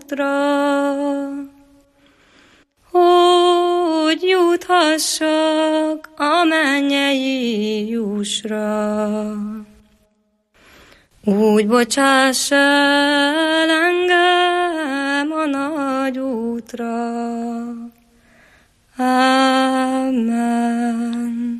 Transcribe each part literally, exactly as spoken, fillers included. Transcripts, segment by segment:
útra, hogy juthassak a mennyei jussra. Úgy bocsáss el engem a nagy útra. Amen.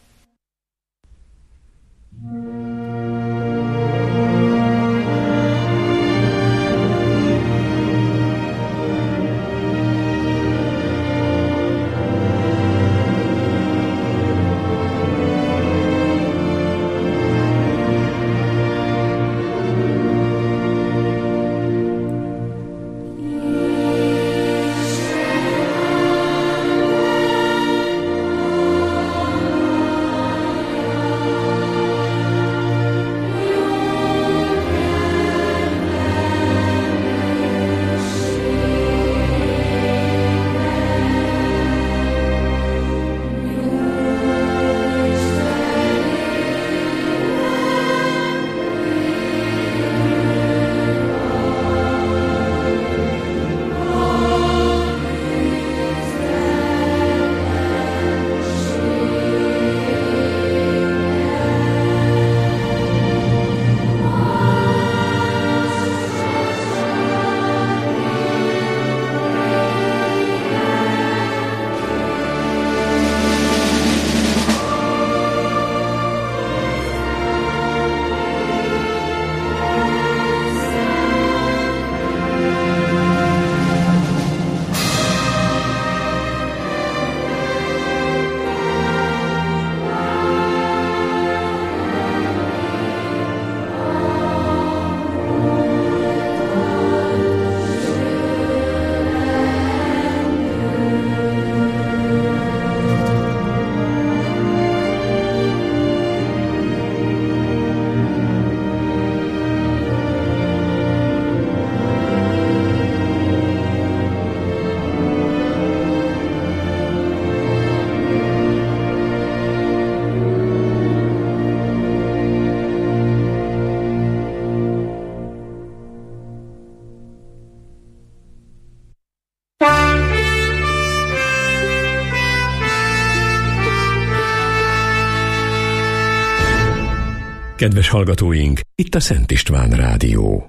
Kedves hallgatóink, itt a Szent István Rádió.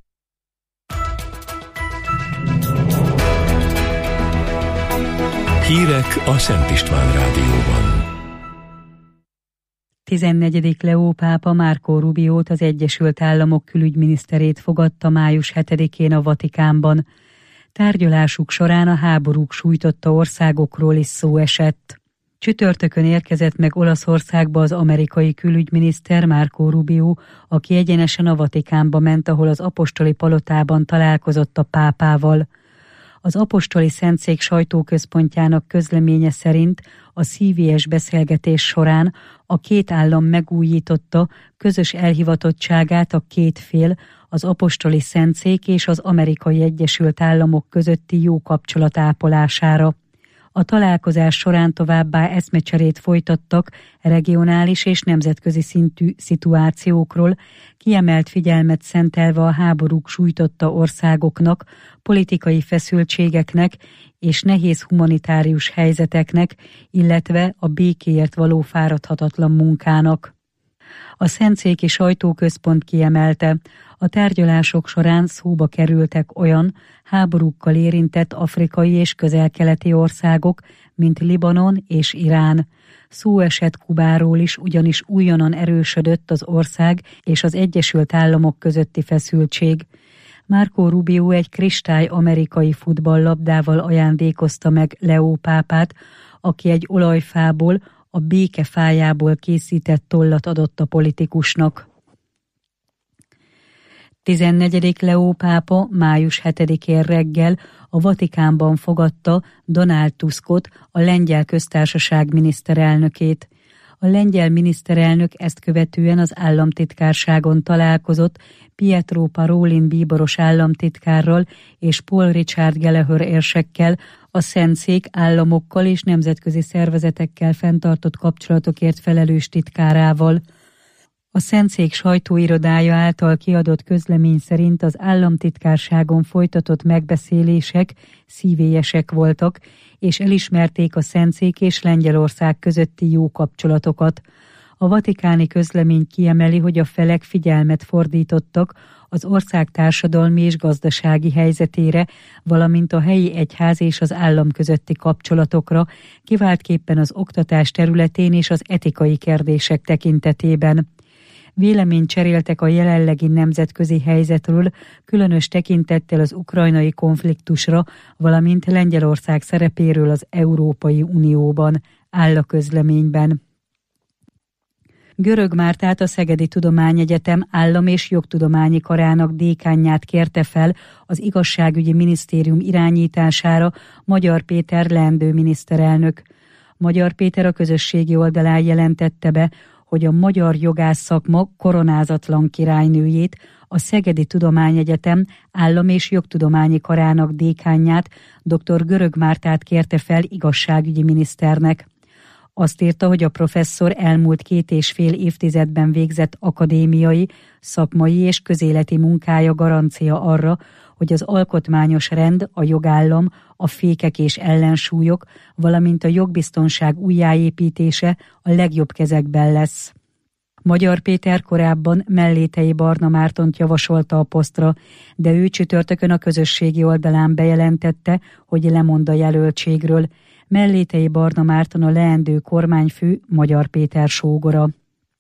Hírek a Szent István Rádióban. tizennegyedik Leó pápa Marco Rubiót, az Egyesült Államok külügyminiszterét fogadta május hetedikén a Vatikánban. Tárgyalásuk során a háborúk sújtotta országokról is szó esett. Csütörtökön érkezett meg Olaszországba az amerikai külügyminiszter Marco Rubio, aki egyenesen a Vatikánba ment, ahol az apostoli palotában találkozott a pápával. Az apostoli szentszék sajtóközpontjának közleménye szerint a szívélyes beszélgetés során a két állam megújította közös elhivatottságát a két fél, az apostoli szentszék és az Amerikai Egyesült Államok közötti jó kapcsolat ápolására. A találkozás során továbbá eszmecserét folytattak regionális és nemzetközi szintű szituációkról, kiemelt figyelmet szentelve a háborúk sújtotta országoknak, politikai feszültségeknek és nehéz humanitárius helyzeteknek, illetve a békéért való fáradhatatlan munkának. A Szentszéki Sajtóközpont kiemelte, a tárgyalások során szóba kerültek olyan háborúkkal érintett afrikai és közel-keleti országok, mint Libanon és Irán. Szó esett Kubáról is, ugyanis újonnan erősödött az ország és az Egyesült Államok közötti feszültség. Marco Rubio egy kristály amerikai futballlabdával ajándékozta meg Leó pápát, aki egy olajfából, a béke fájából készített tollat adott a politikusnak. tizennegyedik Leó pápa május hetedikén reggel a Vatikánban fogadta Donald Tuskot, a lengyel köztársaság miniszterelnökét. A lengyel miniszterelnök ezt követően az államtitkárságon találkozott Pietro Parolin bíboros államtitkárral és Paul Richard Gallagher érsekkel, a Szentszék államokkal és nemzetközi szervezetekkel fenntartott kapcsolatokért felelős titkárával. A Szentszék sajtóirodája által kiadott közlemény szerint az államtitkárságon folytatott megbeszélések szívélyesek voltak, és elismerték a Szentszék és Lengyelország közötti jó kapcsolatokat. A vatikáni közlemény kiemeli, hogy a felek figyelmet fordítottak az ország társadalmi és gazdasági helyzetére, valamint a helyi egyház és az állam közötti kapcsolatokra, kiváltképpen az oktatás területén és az etikai kérdések tekintetében. Véleményt cseréltek a jelenlegi nemzetközi helyzetről, különös tekintettel az ukrajnai konfliktusra, valamint Lengyelország szerepéről az Európai Unióban, áll a közleményben. Görög Mártát, a Szegedi Tudományegyetem állam- és jogtudományi karának dékánját kérte fel az igazságügyi minisztérium irányítására Magyar Péter leendő miniszterelnök. Magyar Péter a közösségi oldalán jelentette be, hogy a magyar jogász szakma koronázatlan királynőjét, a Szegedi Tudományegyetem állam- és jogtudományi karának dékánját, dr. Görög Mártát kérte fel igazságügyi miniszternek. Azt írta, hogy a professzor elmúlt két és fél évtizedben végzett akadémiai, szakmai és közéleti munkája garancia arra, hogy az alkotmányos rend, a jogállam, a fékek és ellensúlyok, valamint a jogbiztonság újjáépítése a legjobb kezekben lesz. Magyar Péter korábban Mellétei Barna Mártont javasolta a posztra, de ő csütörtökön a közösségi oldalán bejelentette, hogy lemond a jelöltségről. Mellétei Barna Márton a leendő kormányfő, Magyar Péter sógora.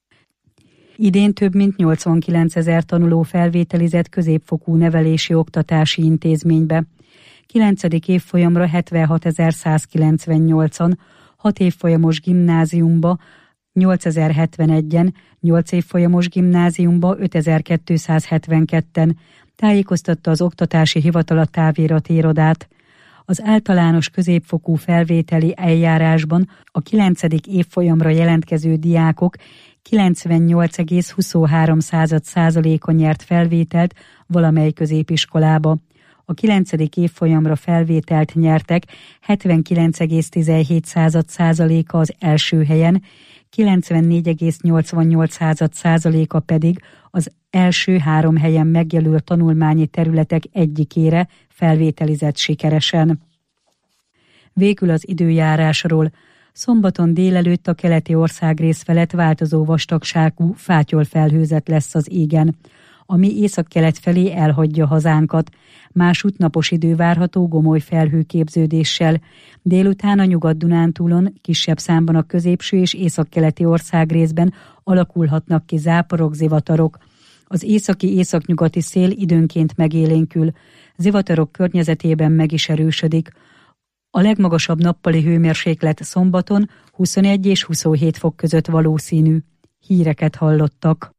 Idén több mint nyolcvankilencezer tanuló felvételizett középfokú nevelési oktatási intézménybe. kilencedik évfolyamra hetvenhatezer-százkilencvennyolcan, hat évfolyamos gimnáziumba nyolcezer-hetvenegyen, nyolc évfolyamos gimnáziumba ötezer-kétszázhetvenketten, tájékoztatta az Oktatási Hivatal a távirati irodát. Az általános középfokú felvételi eljárásban a kilencedik évfolyamra jelentkező diákok kilencvennyolc egész huszonhárom százaléka nyert felvételt valamely középiskolába. A kilencedik évfolyamra felvételt nyertek hetvenkilenc egész tizenhét százaléka az első helyen, kilencvennégy egész nyolcvannyolc százaléka pedig az első három helyen megjelölt tanulmányi területek egyikére felvételizett sikeresen. Végül az időjárásról. Szombaton délelőtt a keleti országrész felett változó vastagságú fátyolfelhőzet lesz az égen, ami északkelet felé elhagyja hazánkat. Másút napos idő várható gomoly felhőképződéssel. Délután a Nyugat-Dunántúlon, kisebb számban a középső és északkeleti országrészben alakulhatnak ki záporok, zivatarok. Az északi északnyugati szél időnként megélénkül, zivatarok környezetében meg is erősödik. A legmagasabb nappali hőmérséklet szombaton huszonegy és huszonhét fok között valószínű. Híreket hallottak.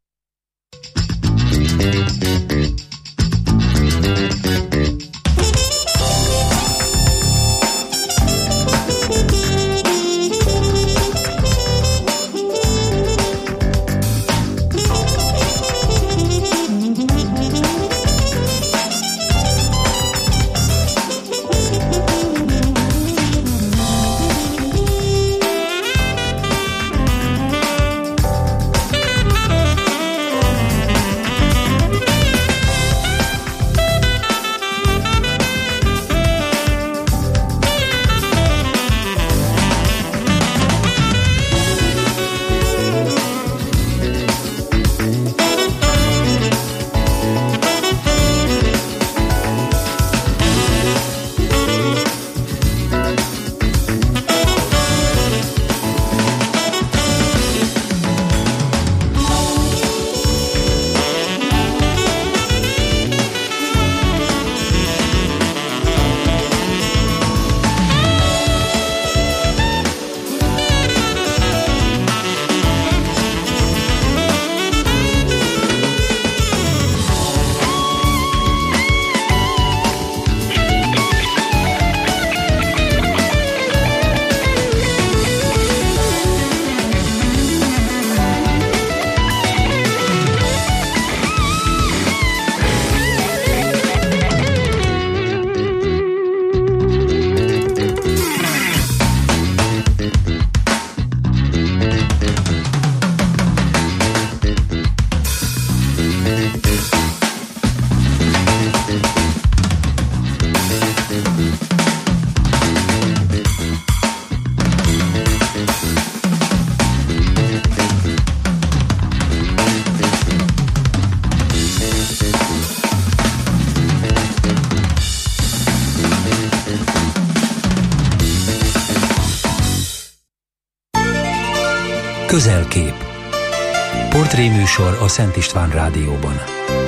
Közelkép. Portréműsor a Szent István Rádióban.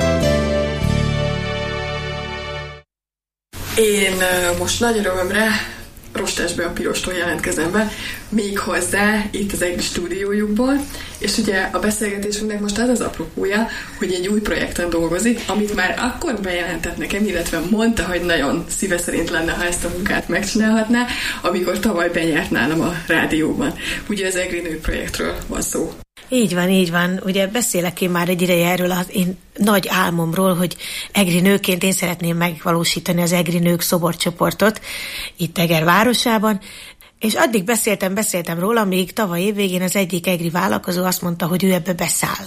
Én most nagy örömömre Rostásbe a Pirostól jelentkezem be, még hozzá itt az EGRI stúdiójukból, és ugye a beszélgetésünknek most az az apropója, hogy egy új projekten dolgozik, amit már akkor bejelentett nekem, illetve mondta, hogy nagyon szíve szerint lenne, ha ezt a munkát megcsinálhatná, amikor tavaly benyert nálam a rádióban. Ugye az EGRI nő projektről van szó. Így van, így van. Ugye beszélek én már egy ideje erről az én nagy álmomról, hogy EGRI nőként én szeretném megvalósítani az EGRI nők szoborcsoportot itt Eger városában, és addig beszéltem, beszéltem róla, még tavaly évvégén az egyik EGRI vállalkozó azt mondta, hogy ő ebbe beszáll.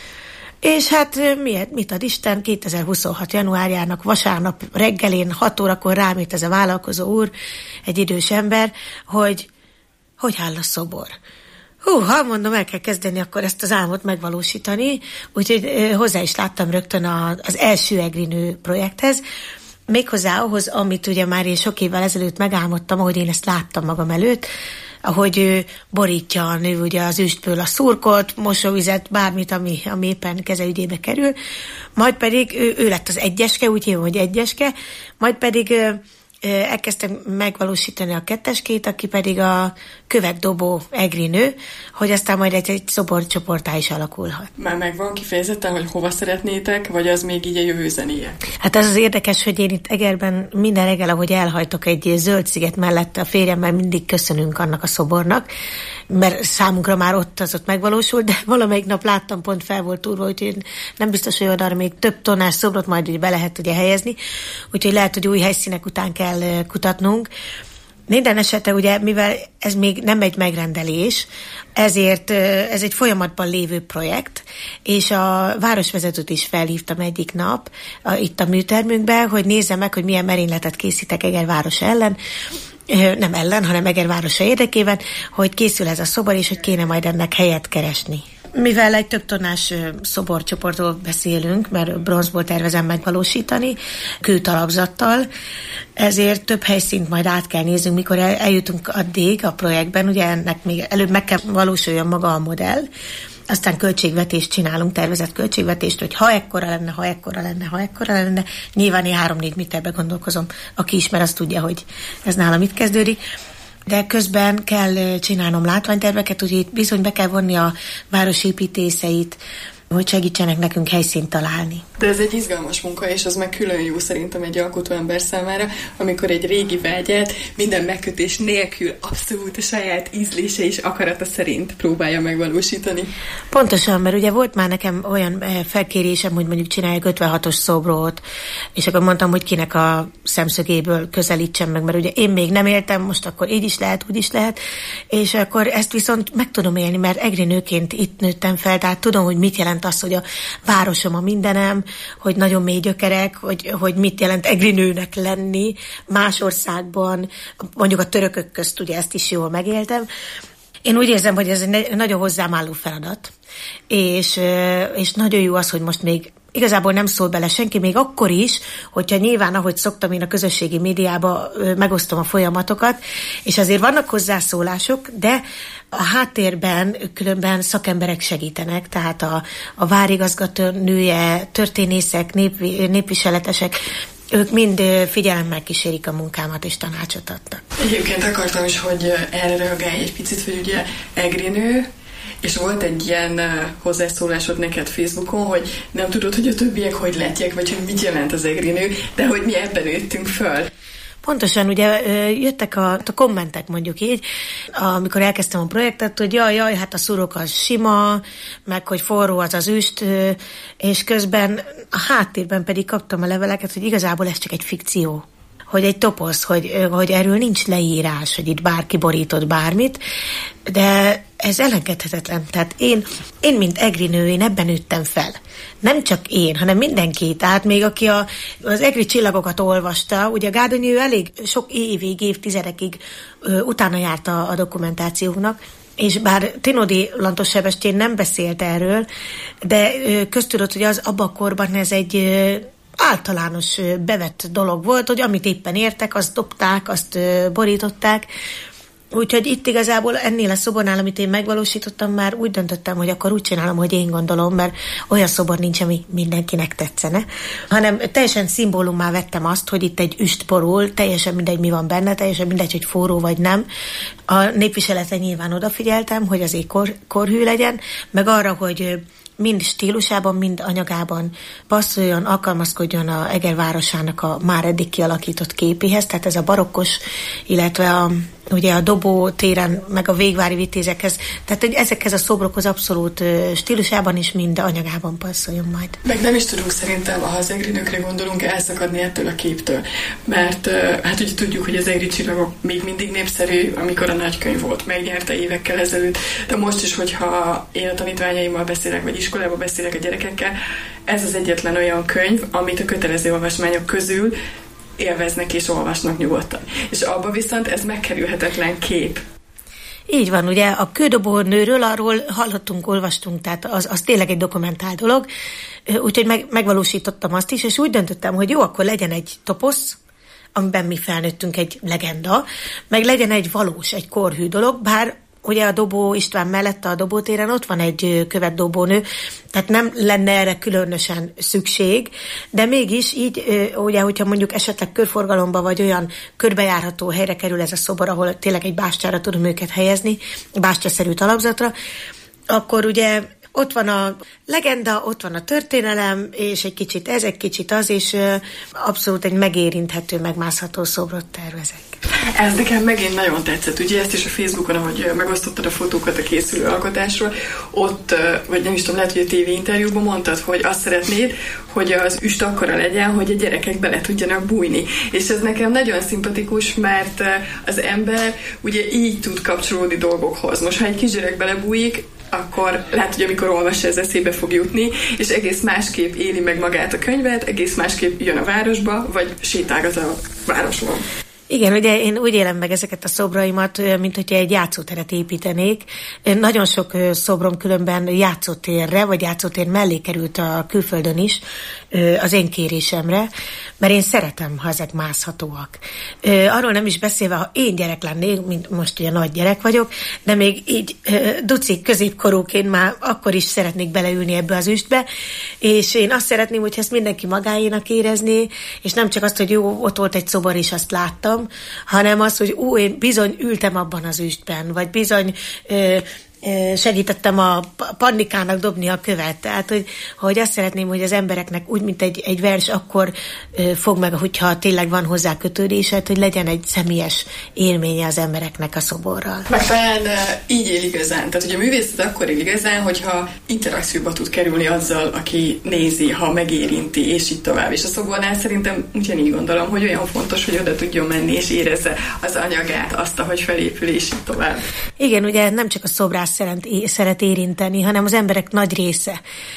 És hát miért, mit ad Isten, kétezer-huszonhat januárjának vasárnap reggelén hat órakor rám jött ez a vállalkozó úr, egy idős ember, hogy hogy áll a szobor. Hú, ha mondom, el kell kezdeni akkor ezt az álmot megvalósítani, úgyhogy hozzá is láttam rögtön a, az első EGRI nő projekthez, méghozzá ahhoz, amit ugye már én sok évvel ezelőtt megálmodtam, ahogy én ezt láttam magam előtt, ahogy ő borítja a nő ugye az üstből a szurkot, mosóvizet, bármit, ami, ami éppen kezeügyébe kerül, majd pedig ő, ő lett az egyeske, úgy hívom, hogy egyeske, majd pedig elkezdtem megvalósítani a ketteskét, aki pedig a kövekdobó EGRI nő, hogy aztán majd egy, egy szoborcsoportá is alakulhat. Már megvan kifejezetten, hogy hova szeretnétek, vagy az még így a jövő zenéje? Hát az az érdekes, hogy én itt Egerben minden reggel, ahogy elhajtok egy zöld sziget mellett a férjemmel, mindig köszönünk annak a szobornak, mert számunkra már ott az ott megvalósult, de valamelyik nap láttam, pont fel volt túrva, úgyhogy nem biztos, hogy arra még több tonnás szobrot majd ugye be lehet ugye helyezni, úgyhogy lehet, hogy új helyszínek után kell kutatnunk. Minden esetre ugye, mivel ez még nem egy megrendelés, ezért ez egy folyamatban lévő projekt, és a városvezetőt is felhívtam egyik nap a, itt a műtermünkbe, hogy nézze meg, hogy milyen merényletet készítek Eger városa ellen, nem ellen, hanem Eger városa érdekében, hogy készül ez a szobor, és hogy kéne majd ennek helyet keresni. Mivel egy több tonnás szoborcsoportról beszélünk, mert bronzból tervezem megvalósítani, kőtalapzattal, ezért több helyszínt majd át kell néznünk, mikor el, eljutunk addig a projektben, ugye ennek még előbb meg kell valósuljon maga a modell, aztán költségvetést csinálunk, tervezett költségvetést, hogy ha ekkora lenne, ha ekkora lenne, ha ekkora lenne, nyilván én három-négy méterbe gondolkozom, aki ismer, az tudja, hogy ez nálam itt kezdődik, de közben kell csinálnom látványterveket, úgyhogy itt bizony be kell vonni a város építészeit, hogy segítsenek nekünk helyszínt találni. De ez egy izgalmas munka, és az meg külön jó szerintem egy alkotóember számára, amikor egy régi vágyát minden megkötés nélkül abszolút a saját ízlése és akarata szerint próbálja megvalósítani. Pontosan, mert ugye volt már nekem olyan felkérésem, hogy mondjuk csinálják ötvenhatos szobrot, és akkor mondtam, hogy kinek a szemszögéből közelítsem meg, mert ugye én még nem éltem, most akkor így is lehet, úgy is lehet, és akkor ezt viszont meg tudom élni, mert EGRI nőként itt nőttem fel, tehát tudom, hogy mit jelent az, hogy a városom a mindenem, hogy nagyon mély gyökerek, hogy, hogy mit jelent EGRI nőnek lenni más országban, mondjuk a törökök közt ugye ezt is jól megéltem. Én úgy érzem, hogy ez egy nagyon hozzám álló feladat, és, és nagyon jó az, hogy most még igazából nem szól bele senki, még akkor is, hogyha nyilván, ahogy szoktam én a közösségi médiába, megosztom a folyamatokat, és azért vannak hozzászólások, de a háttérben különben szakemberek segítenek, tehát a, a várigazgató nője, történészek, nép, népviseletesek, ők mind figyelemmel kísérik a munkámat és tanácsot adtak. Egyébként akartam is, hogy erre reagálj egy picit, hogy ugye EGRI nő, és volt egy ilyen hozzászólásod neked Facebookon, hogy nem tudod, hogy a többiek hogy látják, vagy hogy mit jelent az EGRI nő, de hogy mi ebben nőttünk föl. Pontosan, ugye jöttek a, a kommentek, mondjuk így, amikor elkezdtem a projektet, hogy jaj, jaj, hát a szurok az sima, meg hogy forró az az üst, és közben a háttérben pedig kaptam a leveleket, hogy igazából ez csak egy fikció. Hogy egy toposz, hogy, hogy erről nincs leírás, hogy itt bárki borított bármit, de ez elengedhetetlen. Tehát én, én mint EGRI nő, én ebben nőttem fel. Nem csak én, hanem mindenki. Tehát még aki a, az EGRI csillagokat olvasta, ugye Gárdonyi ő elég sok évig, évtizedekig ö, utána járt a, a dokumentációknak, és bár Tinodi Lantos Sebestyén nem beszélt erről, de ö, köztudott, hogy az abban a korban ez egy ö, általános bevett dolog volt, hogy amit éppen értek, azt dobták, azt borították, Úgyhogy itt igazából ennél a szobornál, amit én megvalósítottam, már úgy döntöttem, hogy akkor úgy csinálom, hogy én gondolom, mert olyan szobor nincs, ami mindenkinek tetszene, hanem teljesen szimbólummá vettem azt, hogy itt egy üst borul, teljesen mindegy, mi van benne, teljesen mindegy, hogy forró vagy nem. A népviseletre nyilván odafigyeltem, hogy azért kor, korhű legyen, meg arra, hogy mind stílusában, mind anyagában passzoljon, alkalmazkodjon a Eger városának a már eddig kialakított képéhez, tehát ez a barokkos, illetve a, ugye a Dobó téren, meg a végvári vitézekhez, tehát hogy ezekhez a szobrokhoz abszolút stílusában is, mind anyagában passzoljon majd. Meg nem is tudunk szerintem, ha az egri nőkre gondolunk, elszakadni ettől a képtől, mert hát ugye tudjuk, hogy az egri csillagok még mindig népszerű, amikor a nagykönyv volt, megnyerte évekkel ezelőtt, de most is, hogyha én a tanítványaimmal beszélek, vagy iskolában beszélek a gyerekekkel, ez az egyetlen olyan könyv, amit a kötelező olvasmányok közül élveznek és olvasnak nyugodtan. És abban viszont ez megkerülhetetlen kép. Így van, ugye a Kődobó nőről arról hallottunk, olvastunk, tehát az, az tényleg egy dokumentált dolog, úgyhogy meg, megvalósítottam azt is, és úgy döntöttem, hogy jó, akkor legyen egy toposz, amiben mi felnőttünk, egy legenda, meg legyen egy valós, egy korhű dolog, bár ugye a Dobó István mellett a Dobó téren ott van egy követdobónő, tehát nem lenne erre különösen szükség, de mégis így, ugye, hogyha mondjuk esetleg körforgalomba vagy olyan körbejárható helyre kerül ez a szobor, ahol tényleg egy bástyára tudom őket helyezni, bástyaszerű talapzatra, akkor ugye ott van a legenda, ott van a történelem, és egy kicsit ez, egy kicsit az, és abszolút egy megérinthető, megmászható szobrot tervezek. Ez nekem megint nagyon tetszett. Ugye ezt is a Facebookon, ahogy megosztottad a fotókat a készülő alkotásról, ott, vagy nem is tudom, lehet, hogy a tévéinterjúban mondtad, hogy azt szeretnéd, hogy az üst akkora legyen, hogy a gyerekek bele tudjanak bújni. És ez nekem nagyon szimpatikus, mert az ember ugye így tud kapcsolódni dolgokhoz. Most, ha egy kisgyerek belebújik, akkor lehet, hogy amikor olvassa, ez eszébe fog jutni, és egész másképp éli meg magát a könyvet, egész másképp jön a városba, vagy sétálgat a városban. Igen, ugye én úgy élem meg ezeket a szobraimat, mint hogyha egy játszóteret építenék. Nagyon sok szobrom különben játszótérre, vagy játszótér mellé került a külföldön is, az én kérésemre, mert én szeretem, ha ezek mászhatóak. Arról nem is beszélve, ha én gyerek lennék, mint most ugye nagy gyerek vagyok, de még így ducik középkorúként már akkor is szeretnék beleülni ebbe az üstbe, és én azt szeretném, hogyha ezt mindenki magáénak érezné, és nem csak azt, hogy jó, ott volt egy szobor, és azt láttam, hanem az, hogy ú, én bizony ültem abban az üstben, vagy bizony ö, ö, segítettem a Pannikának dobni a követ. Tehát, hogy, hogy azt szeretném, hogy az embereknek úgy, mint egy, egy vers, akkor ö, fog meg, hogyha tényleg van hozzá kötődésed, hogy legyen egy személyes élménye az embereknek a szoborral. Meg talán így él igazán. Tehát, hogy a művészet akkor él igazán, hogyha interakcióba tud kerülni azzal, aki nézi, ha megérinti, és így tovább. És a szobornál szerintem ugyanígy gondolom, hogy olyan fontos, hogy oda tudjon menni, és érezze az anyagát, azt, ahogy felépül, és így tovább. Igen, ugye nem csak a szobrász szeret, szeret érinteni, hanem az emberek nagy része.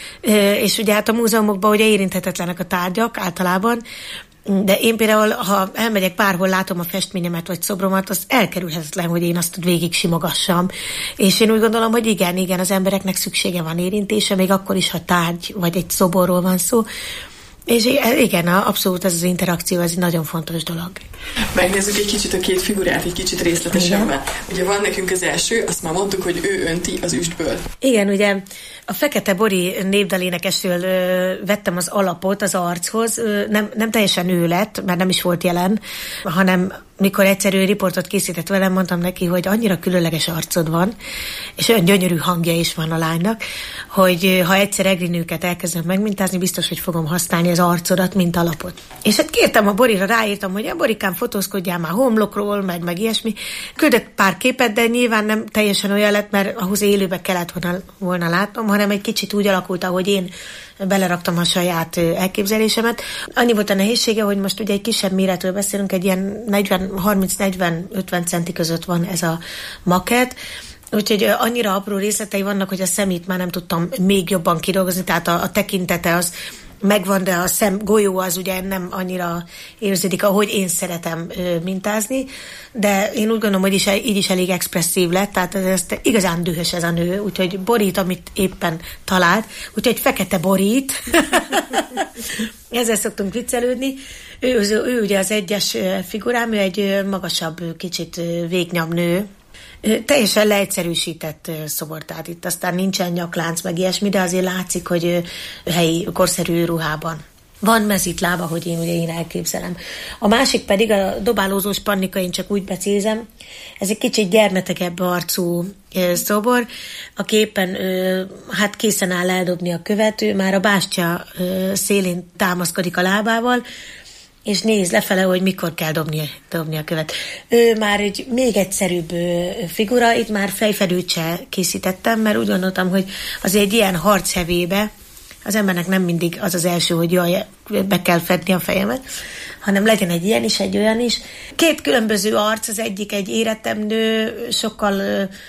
És ugye hát a múzeumokban ugye érinthetetlenek a tárgyak általában, de én például, ha elmegyek bárhol, látom a festményemet vagy szobromat, az elkerülhetetlen, hogy én azt végig simogassam. És én úgy gondolom, hogy igen, igen, az embereknek szüksége van érintése, még akkor is, ha tárgy vagy egy szoborról van szó. És igen, abszolút ez az interakció, ez egy nagyon fontos dolog. Megnézzük egy kicsit a két figurát, egy kicsit részletesebben. Ugye van nekünk az első, azt már mondtuk, hogy ő önti az üstből. Igen, ugye a Fekete Bori népdalénekesről vettem az alapot az archoz, nem, nem teljesen ő lett, mert nem is volt jelen, hanem mikor egyszerű riportot készített velem, mondtam neki, hogy annyira különleges arcod van, és olyan gyönyörű hangja is van a lánynak, hogy ha egyszer egri nőket elkezdem megmintázni, biztos, hogy fogom használni az arcodat, mint alapot. És hát kértem a Borira, ráírtam, hogy a Borikám, fotózkodjál már homlokról, meg, meg ilyesmi. Küldött pár képet, de nyilván nem teljesen olyan lett, mert ahhoz élőbe kellett volna, volna látnom, hanem egy kicsit úgy alakult, ahogy én beleraktam a saját elképzelésemet. Annyi volt a nehézsége, hogy most ugye egy kisebb méretről beszélünk, egy ilyen negyven, harminc negyven ötven centi között van ez a maket, úgyhogy annyira apró részletei vannak, hogy a szemét már nem tudtam még jobban kidolgozni, tehát a, a tekintete az megvan, de a szem golyó az ugye nem annyira érződik, ahogy én szeretem ö, mintázni, de én úgy gondolom, hogy is, így is elég expresszív lett, tehát ez igazán dühös ez a nő, úgyhogy borít, amit éppen talált, úgyhogy Fekete Borít, ezzel szoktunk viccelődni. Ő, ő, ő ugye az egyes figurám, ő egy magasabb, kicsit végnyabb nő, Teljesen leegyszerűsített szobor, tehát itt aztán nincsen nyaklánc, meg ilyesmi, de azért látszik, hogy helyi, korszerű ruhában. Van mezítlába, hogy én ugye én elképzelem. A másik pedig a dobálózós Pannika, én csak úgy becézem. Ez egy kicsit gyermetekebb arcú szobor, aki éppen hát készen áll eldobni a követ, ő már a bástya szélén támaszkodik a lábával, és néz lefele, hogy mikor kell dobni, dobni a követ. Ő már egy még egyszerűbb figura, itt már fejfedőt se készítettem, mert úgy gondoltam, hogy azért egy ilyen harchevébe az embernek nem mindig az az első, hogy jaj, be kell fedni a fejemet, hanem legyen egy ilyen is, egy olyan is. Két különböző arc, az egyik egy érettem nő, sokkal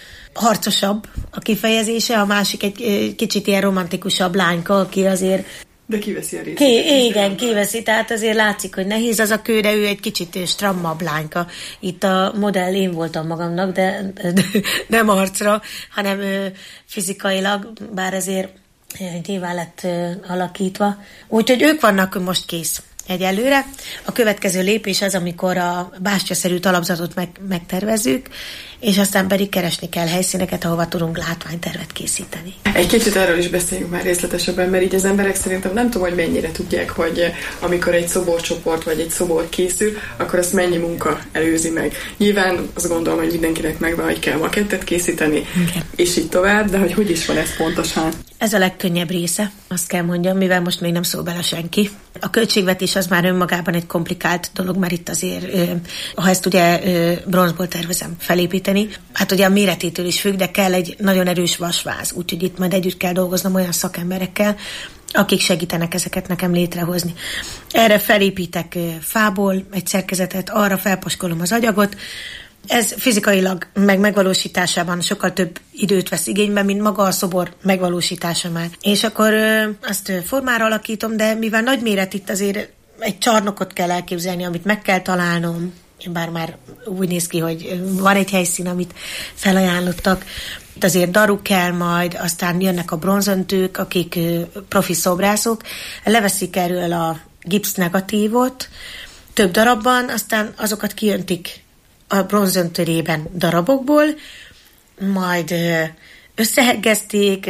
harcosabb a kifejezése, a másik egy kicsit ilyen romantikusabb lányka, aki azért de kiveszi a részét. Ki, igen, kiveszi, tehát azért látszik, hogy nehéz az a kő, de ő egy kicsit strammabb lányka. Itt a modell én voltam magamnak, de, de nem arcra, hanem fizikailag, bár ezért nyilván lett alakítva. Úgyhogy ők vannak most kész egyelőre. A következő lépés az, amikor a bástyaszerű talapzatot meg, megtervezzük, és aztán pedig keresni kell helyszíneket, ahova tudunk látványtervet készíteni. Egy kicsit erről is beszéljünk már részletesebben, mert így az emberek szerintem nem tudom, hogy mennyire tudják, hogy amikor egy szoborcsoport vagy egy szobor készül, akkor azt mennyi munka előzi meg. Nyilván azt gondolom, hogy mindenkinek megvan, hogy kell makettet készíteni, okay, és így tovább, de hogy hogy is van ez pontosan? Ez a legkönnyebb része, azt kell mondjam, mivel most még nem szól bele senki. A költségvetés az már önmagában egy komplikált dolog, mert itt azért, ha ezt ugye bronzból tervezem felépíteni, hát ugye a méretétől is függ, de kell egy nagyon erős vasváz, úgyhogy itt majd együtt kell dolgoznom olyan szakemberekkel, akik segítenek ezeket nekem létrehozni. Erre felépítek fából egy szerkezetet, arra felpaskolom az agyagot. Ez fizikailag meg megvalósításában sokkal több időt vesz igénybe, mint maga a szobor megvalósítása már. És akkor ö, azt formára alakítom, de mivel nagy méret itt azért egy csarnokot kell elképzelni, amit meg kell találnom, bár már úgy néz ki, hogy van egy helyszín, amit felajánlottak. Itt azért daru kell majd, aztán jönnek a bronzöntők, akik profi szobrászok, leveszik erről a gipsz negatívot több darabban, aztán azokat kijöntik a bronzöntörében darabokból, majd összeheggezték,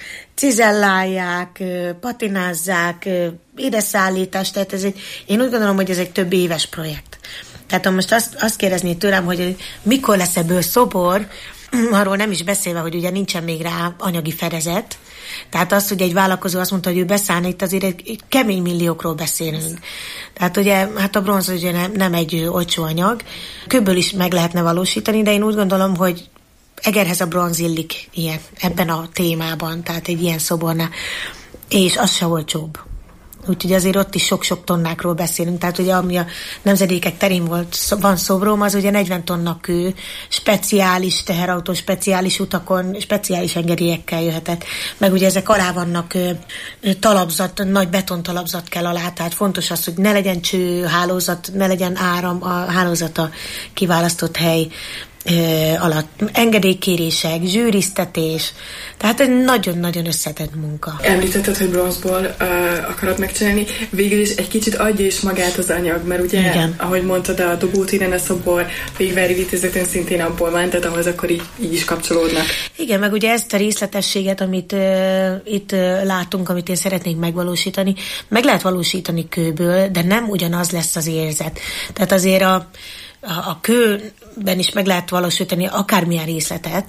cizellálják, patinázzák, édeszállítást, tehát ez egy, én úgy gondolom, hogy ez egy több éves projekt. Tehát ha most azt, azt kérdezni tőlem, hogy mikor lesz ebből szobor, arról nem is beszélve, hogy ugye nincsen még rá anyagi fedezet. Tehát azt, hogy egy vállalkozó azt mondta, hogy ő beszállna, itt azért egy, egy kemény milliókról beszélünk. Tehát ugye, hát a bronz ugye nem, nem egy olcsó anyag. Kőből is meg lehetne valósítani, de én úgy gondolom, hogy Egerhez a bronz illik ilyen, ebben a témában, tehát egy ilyen szobornál. És az se olcsóbb. Úgyhogy azért ott is sok-sok tonnákról beszélünk. Tehát ugye ami a nemzedékek terén volt, van szobrom, az ugye negyven tonna kő, speciális teherautó, speciális utakon, speciális engedélyekkel jöhetett. Meg ugye ezek alá vannak ö, talapzat, nagy betontalapzat kell alá, tehát fontos az, hogy ne legyen csőhálózat, ne legyen áram, a hálózata kiválasztott hely alatt, engedélykérések, zsűriztetés, tehát egy nagyon-nagyon összetett munka. Említetted, hogy bronzból uh, akarod megcsinálni, végül is egy kicsit adja is magát az anyag, mert ugye, igen, ahogy mondtad, a Dobót Irene szobor, Végvári Vitézetén szintén abból van, tehát ahhoz akkor így, így is kapcsolódnak. Igen, meg ugye ezt a részletességet, amit uh, itt uh, látunk, amit én szeretnék megvalósítani, meg lehet valósítani kőből, de nem ugyanaz lesz az érzet. Tehát azért a A, a kőben is meg lehet valósítani akármilyen részletet,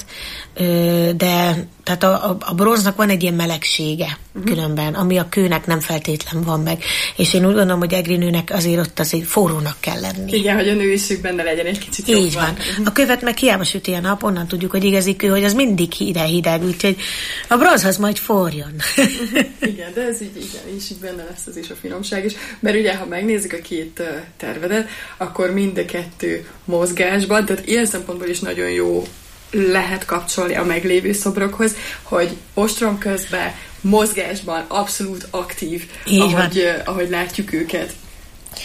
de tehát a, a bronznak van egy ilyen melegsége uh-huh. különben, ami a kőnek nem feltétlen van meg. És én úgy gondolom, hogy egri nőnek azért ott azért forrónak kell lenni. Igen, hogy a nőiség benne legyen egy kicsit jobban. Így van. Uh-huh. A követ meg hiába süti a nap, onnan tudjuk, hogy igazi kő, hogy az mindig hideg-hideg, úgyhogy a bronzhoz majd forjon. Igen, de ez így, igen, és így benne lesz az is a finomság is. Mert ugye, ha megnézzük a két tervedet, akkor mind a kettő mozgásban, tehát ilyen szempontból is nagyon jó lehet kapcsolni a meglévő szobrokhoz, hogy ostrom közben, mozgásban abszolút aktív, ahogy, ahogy látjuk őket.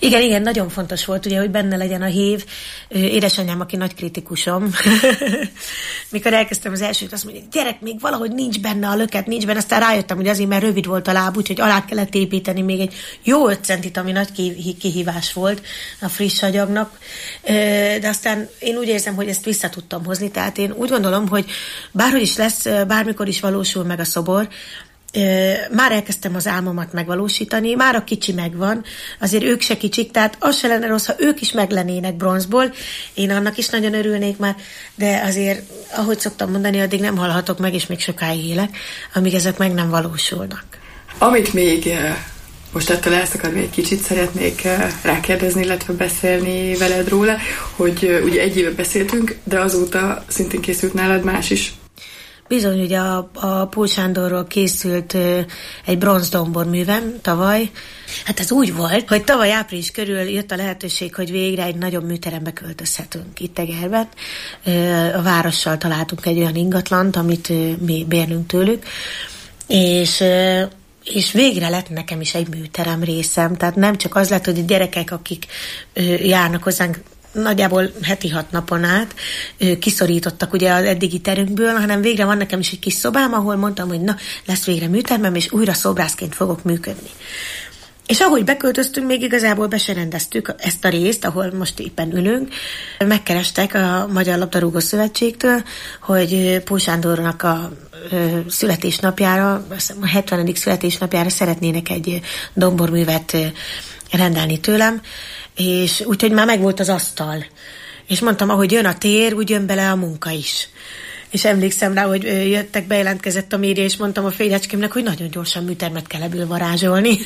Igen, igen, nagyon fontos volt, ugye, hogy benne legyen a hív. Édesanyám, aki nagy kritikusom, mikor elkezdtem az elsőt, azt mondja, gyerek, még valahogy nincs benne a löket, nincs benne, aztán rájöttem, hogy azért, mert rövid volt a láb, úgyhogy alá kellett építeni még egy jó öt centit, ami nagy kihívás volt a friss agyagnak, de aztán én úgy érzem, hogy ezt vissza tudtam hozni, tehát én úgy gondolom, hogy bárhogy is lesz, bármikor is valósul meg a szobor, már elkezdtem az álmomat megvalósítani, már a kicsi megvan, azért ők se kicsik, tehát az se lenne rossz, ha ők is meglennének bronzból, én annak is nagyon örülnék már, de azért, ahogy szoktam mondani, addig nem halhatok meg, és még sokáig élek, amíg ezek meg nem valósulnak. Amit még most ettől elszakadni egy kicsit szeretnék rákérdezni, illetve beszélni veled róla, hogy ugye egy éve beszéltünk, de azóta szintén készült nálad más is. Bizony, ugye a, a Pól Sándorról készült ö, egy bronzdombor művem tavaly. Hát ez úgy volt, hogy tavaly április körül jött a lehetőség, hogy végre egy nagyobb műterembe költözhetünk itt Egerben. Ö, a várossal találtunk egy olyan ingatlant, amit ö, mi bérnünk tőlük, és... Ö, és végre lett nekem is egy műterem részem, tehát nem csak az lett, hogy a gyerekek, akik ö, járnak hozzánk nagyjából heti hat napon át ö, kiszorítottak ugye az eddigi terünkből, hanem végre van nekem is egy kis szobám, ahol mondtam, hogy na, lesz végre műtermem, és újra szobrászként fogok működni. És ahogy beköltöztünk, még igazából be se rendeztük ezt a részt, ahol most éppen ülünk. Megkerestek a Magyar Labdarúgó Szövetségtől, hogy Pól Sándornak a születésnapjára, a hetvenedik születésnapjára szeretnének egy domborművet rendelni tőlem, és úgyhogy már megvolt az asztal. És mondtam, ahogy jön a tér, úgy jön bele a munka is. És emlékszem rá, hogy jöttek, bejelentkezett a média, és mondtam a félecskémnek, hogy nagyon gyorsan műtermet kell ebből varázsolni.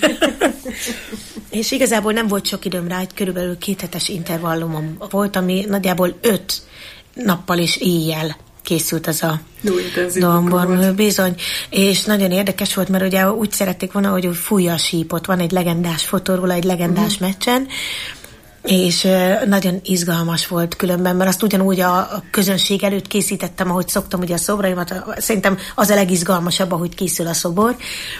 És igazából nem volt sok időm rá, egy körülbelül kéthetes intervallumom volt, ami nagyjából öt nappal és éjjel készült az a dombor, bizony. És nagyon érdekes volt, mert ugye úgy szerették volna, hogy fújja a sípot. Van egy legendás fotó róla, egy legendás uh-huh. meccsen, és uh, nagyon izgalmas volt különben, mert azt ugyanúgy a, a közönség előtt készítettem, ahogy szoktam ugye a szobraimat. Szerintem az a legizgalmasabb, ahogy készül a szobor.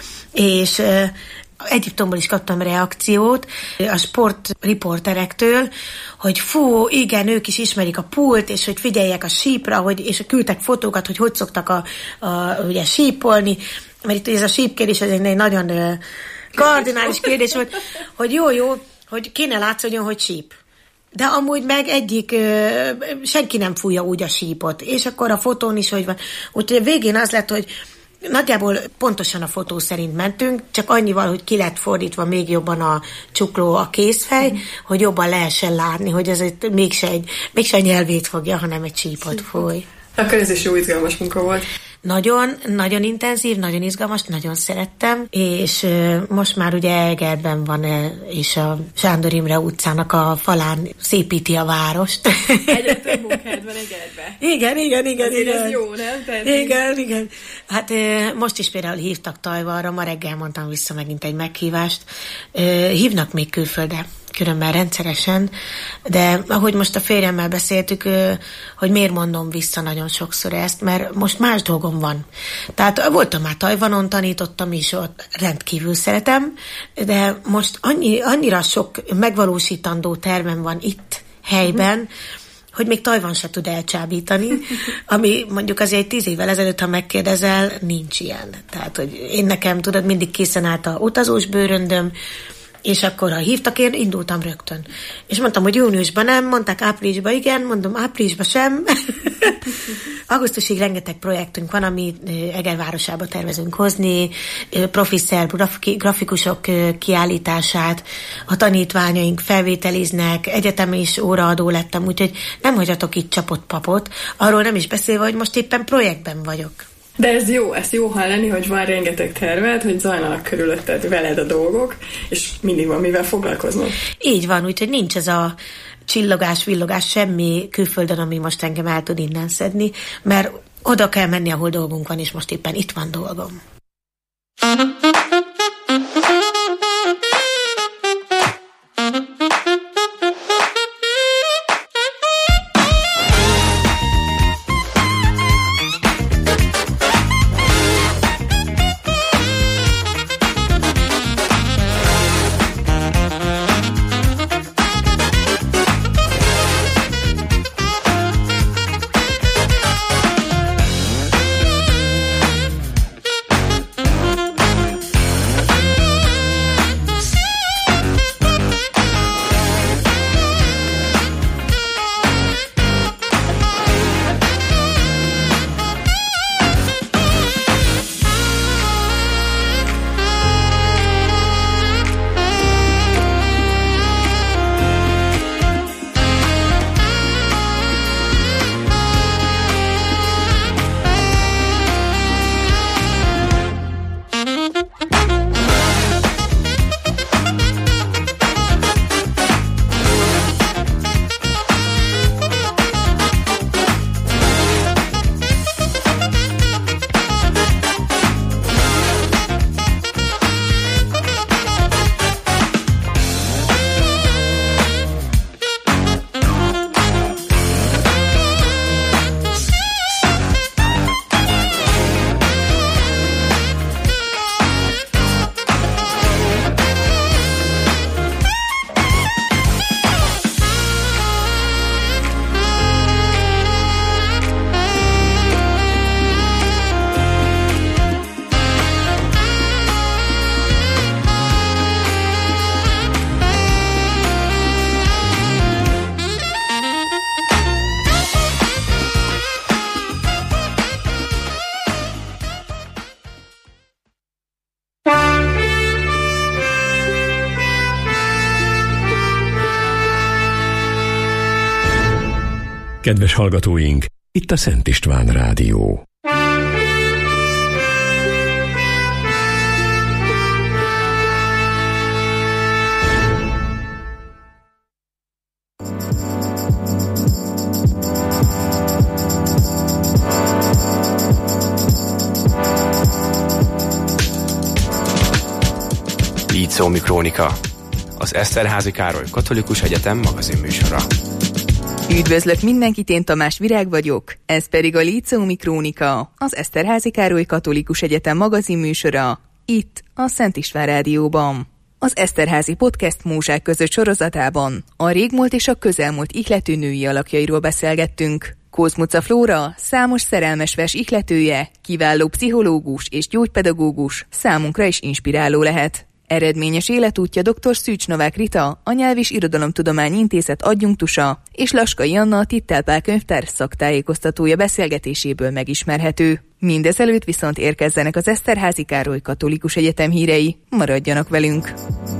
És uh, Egyiptomból is kaptam reakciót a sportriporterektől, hogy fú, igen, ők is ismerik a pult, és hogy figyeljek a sípra, hogy, és küldtek fotókat, hogy hogy szoktak a, a, ugye sípolni, mert itt ez a sípkérdés, ez egy nagyon uh, kardinális kérdés volt, hogy jó, jó, hogy kéne látszódjon, hogy síp. De amúgy meg egyik, ö, senki nem fújja úgy a sípot. És akkor a fotón is, hogy van. Úgyhogy a végén az lett, hogy nagyjából pontosan a fotó szerint mentünk, csak annyival, hogy ki lett fordítva még jobban a csukló, a kézfej, mm. hogy jobban lehessen látni, hogy ez egy, mégse, egy, mégse egy nyelvét fogja, hanem egy sípot fúj. Akkor ez is jó izgalmas munka volt. Nagyon, nagyon intenzív, nagyon izgalmas, nagyon szerettem, és most már ugye Egerben van, és a Sándor Imre utcának a falán szépíti a várost. Egyre több munkád van Egerben. Igen, igen, igen. Azért igen. ez jó, nem? Tehát igen, így... igen. Hát most is például hívtak Tajvanra, ma reggel mondtam vissza megint egy meghívást. Hívnak még külföldre, különben rendszeresen, de ahogy most a férjemmel beszéltük, hogy miért mondom vissza nagyon sokszor ezt, mert most más dolgom van. Tehát voltam már Tajvanon, tanítottam is ott, rendkívül szeretem, de most annyi, annyira sok megvalósítandó tervem van itt, helyben, hogy még Tajvan se tud elcsábítani, ami mondjuk azért tíz évvel ezelőtt, ha megkérdezel, nincs ilyen. Tehát, hogy én nekem, tudod, mindig készen állt a utazós bőröndöm, és akkor, ha hívtak, én indultam rögtön. És mondtam, hogy júniusban nem, mondták áprilisban igen, mondom, áprilisban sem. Augusztusig rengeteg projektünk van, ami Eger városába tervezünk hozni, profi szerb grafikusok kiállítását, a tanítványaink felvételiznek, egyetemi is óraadó lettem, úgyhogy nem hagyhatok itt csapott papot, arról nem is beszélve, hogy most éppen projektben vagyok. De ez jó, ezt jó hallani, hogy van rengeteg terved, hogy zajlanak körülötted veled a dolgok, és mindig van mivel foglalkoznod. Így van, úgyhogy nincs ez a csillogás, villogás, semmi külföldön, ami most engem el tud innen szedni, mert oda kell menni, ahol dolgunk van, és most éppen itt van dolgom. Kedves hallgatóink, itt a Szent István Rádió. Líceumi Krónika, az Eszterházy Károly Katolikus Egyetem magazinműsora. Üdvözlök mindenkit, én Tamás Virág vagyok, ez pedig a Líceumi Krónika, az Eszterházy Károly Katolikus Egyetem magazinműsora, itt a Szent István Rádióban. Az Eszterházy Podcast Múzsák között sorozatában a régmúlt és a közelmúlt ihlető női alakjairól beszélgettünk. Kozmuca Flóra, számos szerelmes vers ihletője, kiváló pszichológus és gyógypedagógus, számunkra is inspiráló lehet. Eredményes életútja dr. Szűcs Novák Rita, a Nyelv és Irodalomtudományi Intézet adjunktusa, és Laskai Anna, a Tittel Pál könyvtár szaktájékoztatója beszélgetéséből megismerhető. Mindezelőtt viszont érkezzenek az Eszterházy Károly Katolikus Egyetem hírei. Maradjanak velünk!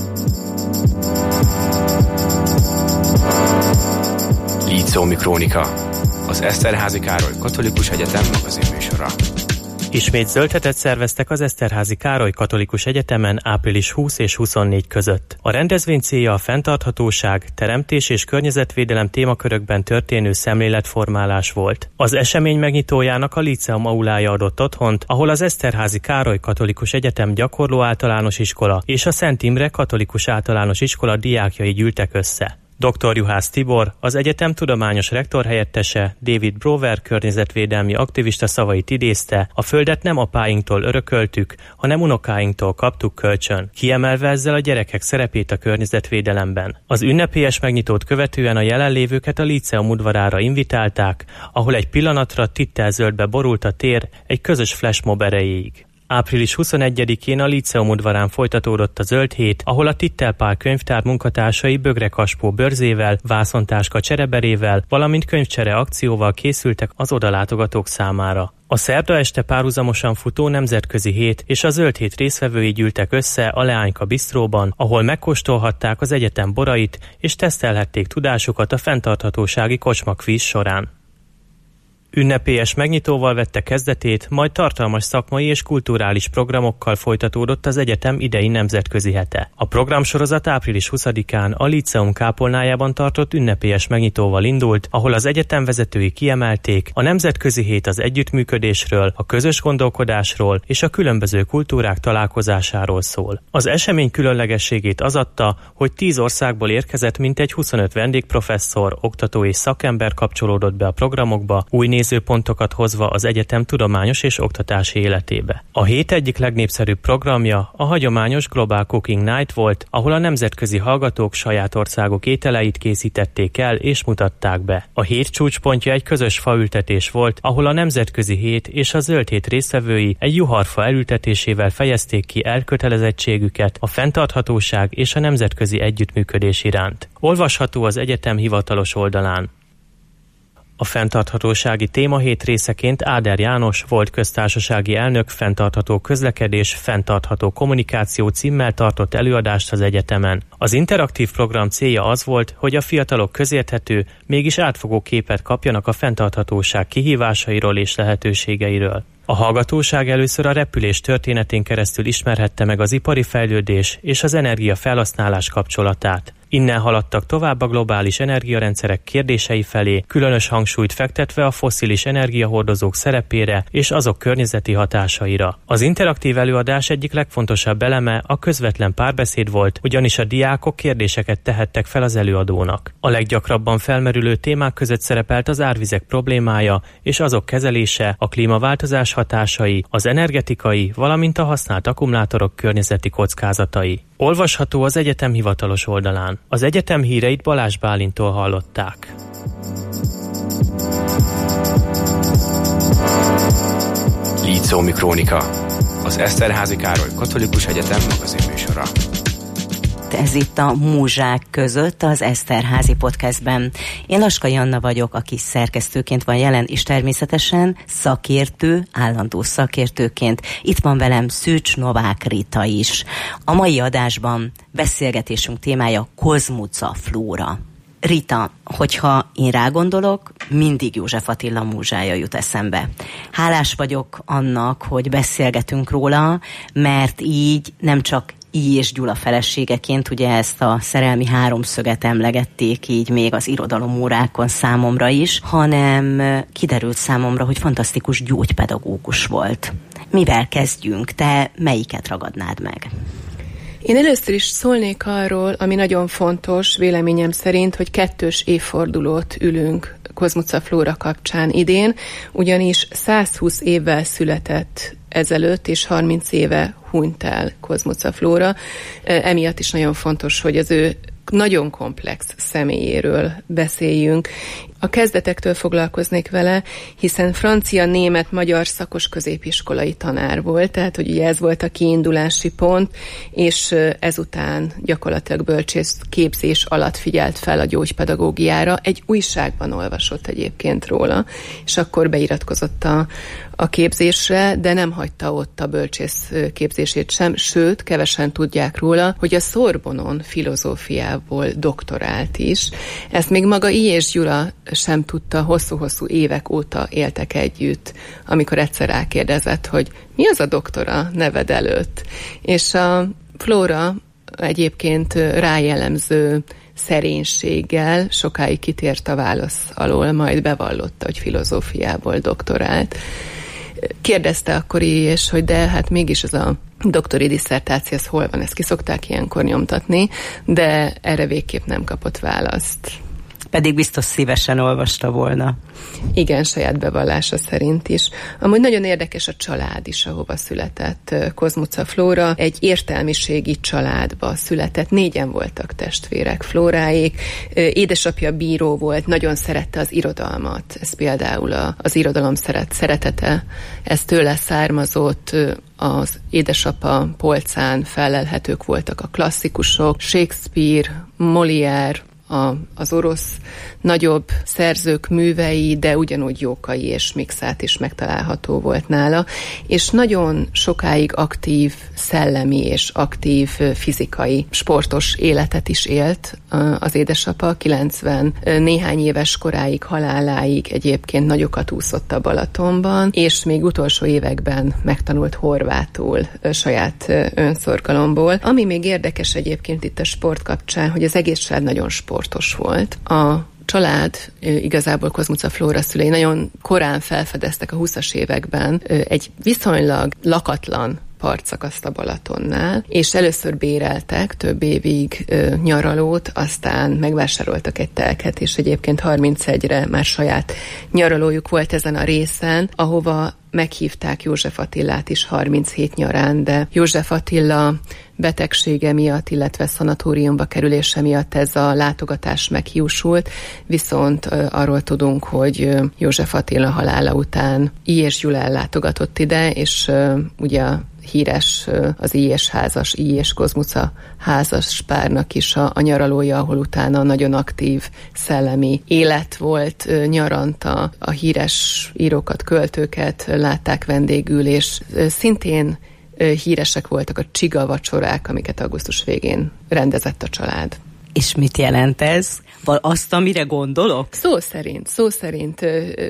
Líceumi Krónika, az Eszterházy Károly Katolikus Egyetem magazinműsora. Ismét zöldhetet szerveztek az Eszterházy Károly Katolikus Egyetemen április huszadika és huszonnégyedike között. A rendezvény célja a fenntarthatóság, teremtés és környezetvédelem témakörökben történő szemléletformálás volt. Az esemény megnyitójának a Líceum aulája adott otthont, ahol az Eszterházy Károly Katolikus Egyetem gyakorló általános iskola és a Szent Imre Katolikus Általános Iskola diákjai gyűltek össze. doktor Juhász Tibor, az egyetem tudományos rektorhelyettese, David Brower környezetvédelmi aktivista szavait idézte: a földet nem apáinktól örököltük, hanem unokáinktól kaptuk kölcsön, kiemelve ezzel a gyerekek szerepét a környezetvédelemben. Az ünnepélyes megnyitót követően a jelenlévőket a Líceum udvarára invitálták, ahol egy pillanatra tittelzöldbe borult a tér egy közös flashmob erejéig. április huszonegyedikén a Líceum udvarán folytatódott a Zöld Hét, ahol a Tittel Pál könyvtár munkatársai Bögre Kaspó bőrzével, vászontáska csereberével, valamint könyvcsere akcióval készültek az odalátogatók számára. A szerda este párhuzamosan futó nemzetközi hét és a Zöld Hét résztvevői gyűltek össze a Leányka bistróban, ahol megkóstolhatták az egyetem borait és tesztelhették tudásukat a fenntarthatósági kocsmakvíz során. Ünnepélyes megnyitóval vette kezdetét, majd tartalmas szakmai és kulturális programokkal folytatódott az egyetem idei nemzetközi hete. A programsorozat április huszadikán a Líceum kápolnájában tartott ünnepélyes megnyitóval indult, ahol az egyetem vezetői kiemelték: a nemzetközi hét az együttműködésről, a közös gondolkodásról és a különböző kultúrák találkozásáról szól. Az esemény különlegességét az adta, hogy tíz országból érkezett mintegy huszonöt vendégprofesszor, oktató és szakember kapcsolódott be a programokba, új nézőpontokat hozva az egyetem tudományos és oktatási életébe. A hét egyik legnépszerűbb programja a hagyományos Global Cooking Night volt, ahol a nemzetközi hallgatók saját országok ételeit készítették el és mutatták be. A hét csúcspontja egy közös faültetés volt, ahol a nemzetközi hét és a Zöld Hét résztvevői egy juharfa elültetésével fejezték ki elkötelezettségüket a fenntarthatóság és a nemzetközi együttműködés iránt. Olvasható az egyetem hivatalos oldalán. A fenntarthatósági témahét részeként Áder János volt köztársasági elnök fenntartható közlekedés, fenntartható kommunikáció címmel tartott előadást az egyetemen. Az interaktív program célja az volt, hogy a fiatalok közérthető, mégis átfogó képet kapjanak a fenntarthatóság kihívásairól és lehetőségeiről. A hallgatóság először a repülés történetén keresztül ismerhette meg az ipari fejlődés és az energia felhasználás kapcsolatát. Innen haladtak tovább a globális energiarendszerek kérdései felé, különös hangsúlyt fektetve a fosszilis energiahordozók szerepére és azok környezeti hatásaira. Az interaktív előadás egyik legfontosabb eleme a közvetlen párbeszéd volt, ugyanis a diákok kérdéseket tehettek fel az előadónak. A leggyakrabban felmerülő témák között szerepelt az árvizek problémája és azok kezelése, a klímaváltozás hatásai, az energetikai, valamint a használt akkumulátorok környezeti kockázatai. Olvasható az egyetem hivatalos oldalán. Az egyetem híreit Balázs Bálintól hallották. Líceumi Krónika, az Eszterházy Károly Katolikus Egyetem magazinműsora. Ez itt a Múzsák között az Eszterházy Podcastben. Én Laskai Anna vagyok, aki szerkesztőként van jelen, és természetesen szakértő, állandó szakértőként. Itt van velem Szűcs Novák Rita is. A mai adásban beszélgetésünk témája Kozmuca Flóra. Rita, hogyha én rágondolok, mindig József Attila múzsája jut eszembe. Hálás vagyok annak, hogy beszélgetünk róla, mert így nem csak I. és Gyula feleségeként, ugye ezt a szerelmi háromszöget emlegették így még az irodalomórákon számomra is, hanem kiderült számomra, hogy fantasztikus gyógypedagógus volt. Mivel kezdjünk? Te melyiket ragadnád meg? Én először is szólnék arról, ami nagyon fontos véleményem szerint, hogy kettős évfordulót ülünk Kozmuca Flóra kapcsán idén, ugyanis százhúsz évvel született ezelőtt, és harminc éve hunyt el Kozmuca Flóra. Emiatt is nagyon fontos, hogy az ő nagyon komplex személyéről beszéljünk. A kezdetektől foglalkoznék vele, hiszen francia, német, magyar szakos középiskolai tanár volt, tehát hogy ugye ez volt a kiindulási pont, és ezután gyakorlatilag bölcsész képzés alatt figyelt fel a gyógypedagógiára. Egy újságban olvasott egyébként róla, és akkor beiratkozott a, a képzésre, de nem hagyta ott a bölcsész képzését sem, sőt, kevesen tudják róla, hogy a Szorbonon filozófiából doktorált is. Ezt még maga I. és Gyula sem tudta, hosszú-hosszú évek óta éltek együtt, amikor egyszer rákérdezett, hogy mi az a doktora neved előtt. És a Flóra egyébként rájellemző szerénységgel sokáig kitért a válasz alól, majd bevallotta, hogy filozófiából doktorált. Kérdezte akkor I. és hogy de hát mégis ez a doktori disszertáció, ez hol van, ezt ki szokták ilyenkor nyomtatni, de erre végképp nem kapott választ. Pedig biztos szívesen olvasta volna. Igen, saját bevallása szerint is. Amúgy nagyon érdekes a család is, ahova született Kozmuca Flóra. Egy értelmiségi családba született, négyen voltak testvérek, Flóráék. Édesapja bíró volt, nagyon szerette az irodalmat. Ez például az irodalom szeret, szeretete. Ez tőle származott. Az édesapa polcán fellelhetők voltak a klasszikusok, Shakespeare, Molière, A, az orosz nagyobb szerzők művei, de ugyanúgy Jókai és Mikszát is megtalálható volt nála, és nagyon sokáig aktív szellemi és aktív fizikai, sportos életet is élt az édesapa, kilencven néhány éves koráig, haláláig egyébként nagyokat úszott a Balatonban, és még utolsó években megtanult horvátul saját önszorgalomból. Ami még érdekes egyébként itt a sport kapcsán, hogy az egész család nagyon sportos volt. A család, igazából Kozmuca Flóra szülei nagyon korán felfedeztek a huszas években egy viszonylag lakatlan partszakaszt a Balatonnál, és először béreltek több évig ö, nyaralót, aztán megvásároltak egy telket, és egyébként harmincegyre már saját nyaralójuk volt ezen a részen, ahova meghívták József Attilát is harminchét nyarán, de József Attila betegsége miatt, illetve szanatóriumba kerülése miatt ez a látogatás meghiúsult, viszont ö, arról tudunk, hogy ö, József Attila halála után I. és Gyula ellátogatott ide, és ö, ugye híres az I. és házas, I. és Kozmuca házas párnak is a, a nyaralója, ahol utána nagyon aktív szellemi élet volt nyaranta. A híres írókat, költőket látták vendégül, és szintén híresek voltak a csiga vacsorák, amiket augusztus végén rendezett a család. És mit jelent ez? Val azt, amire gondolok? Szó szerint, szó szerint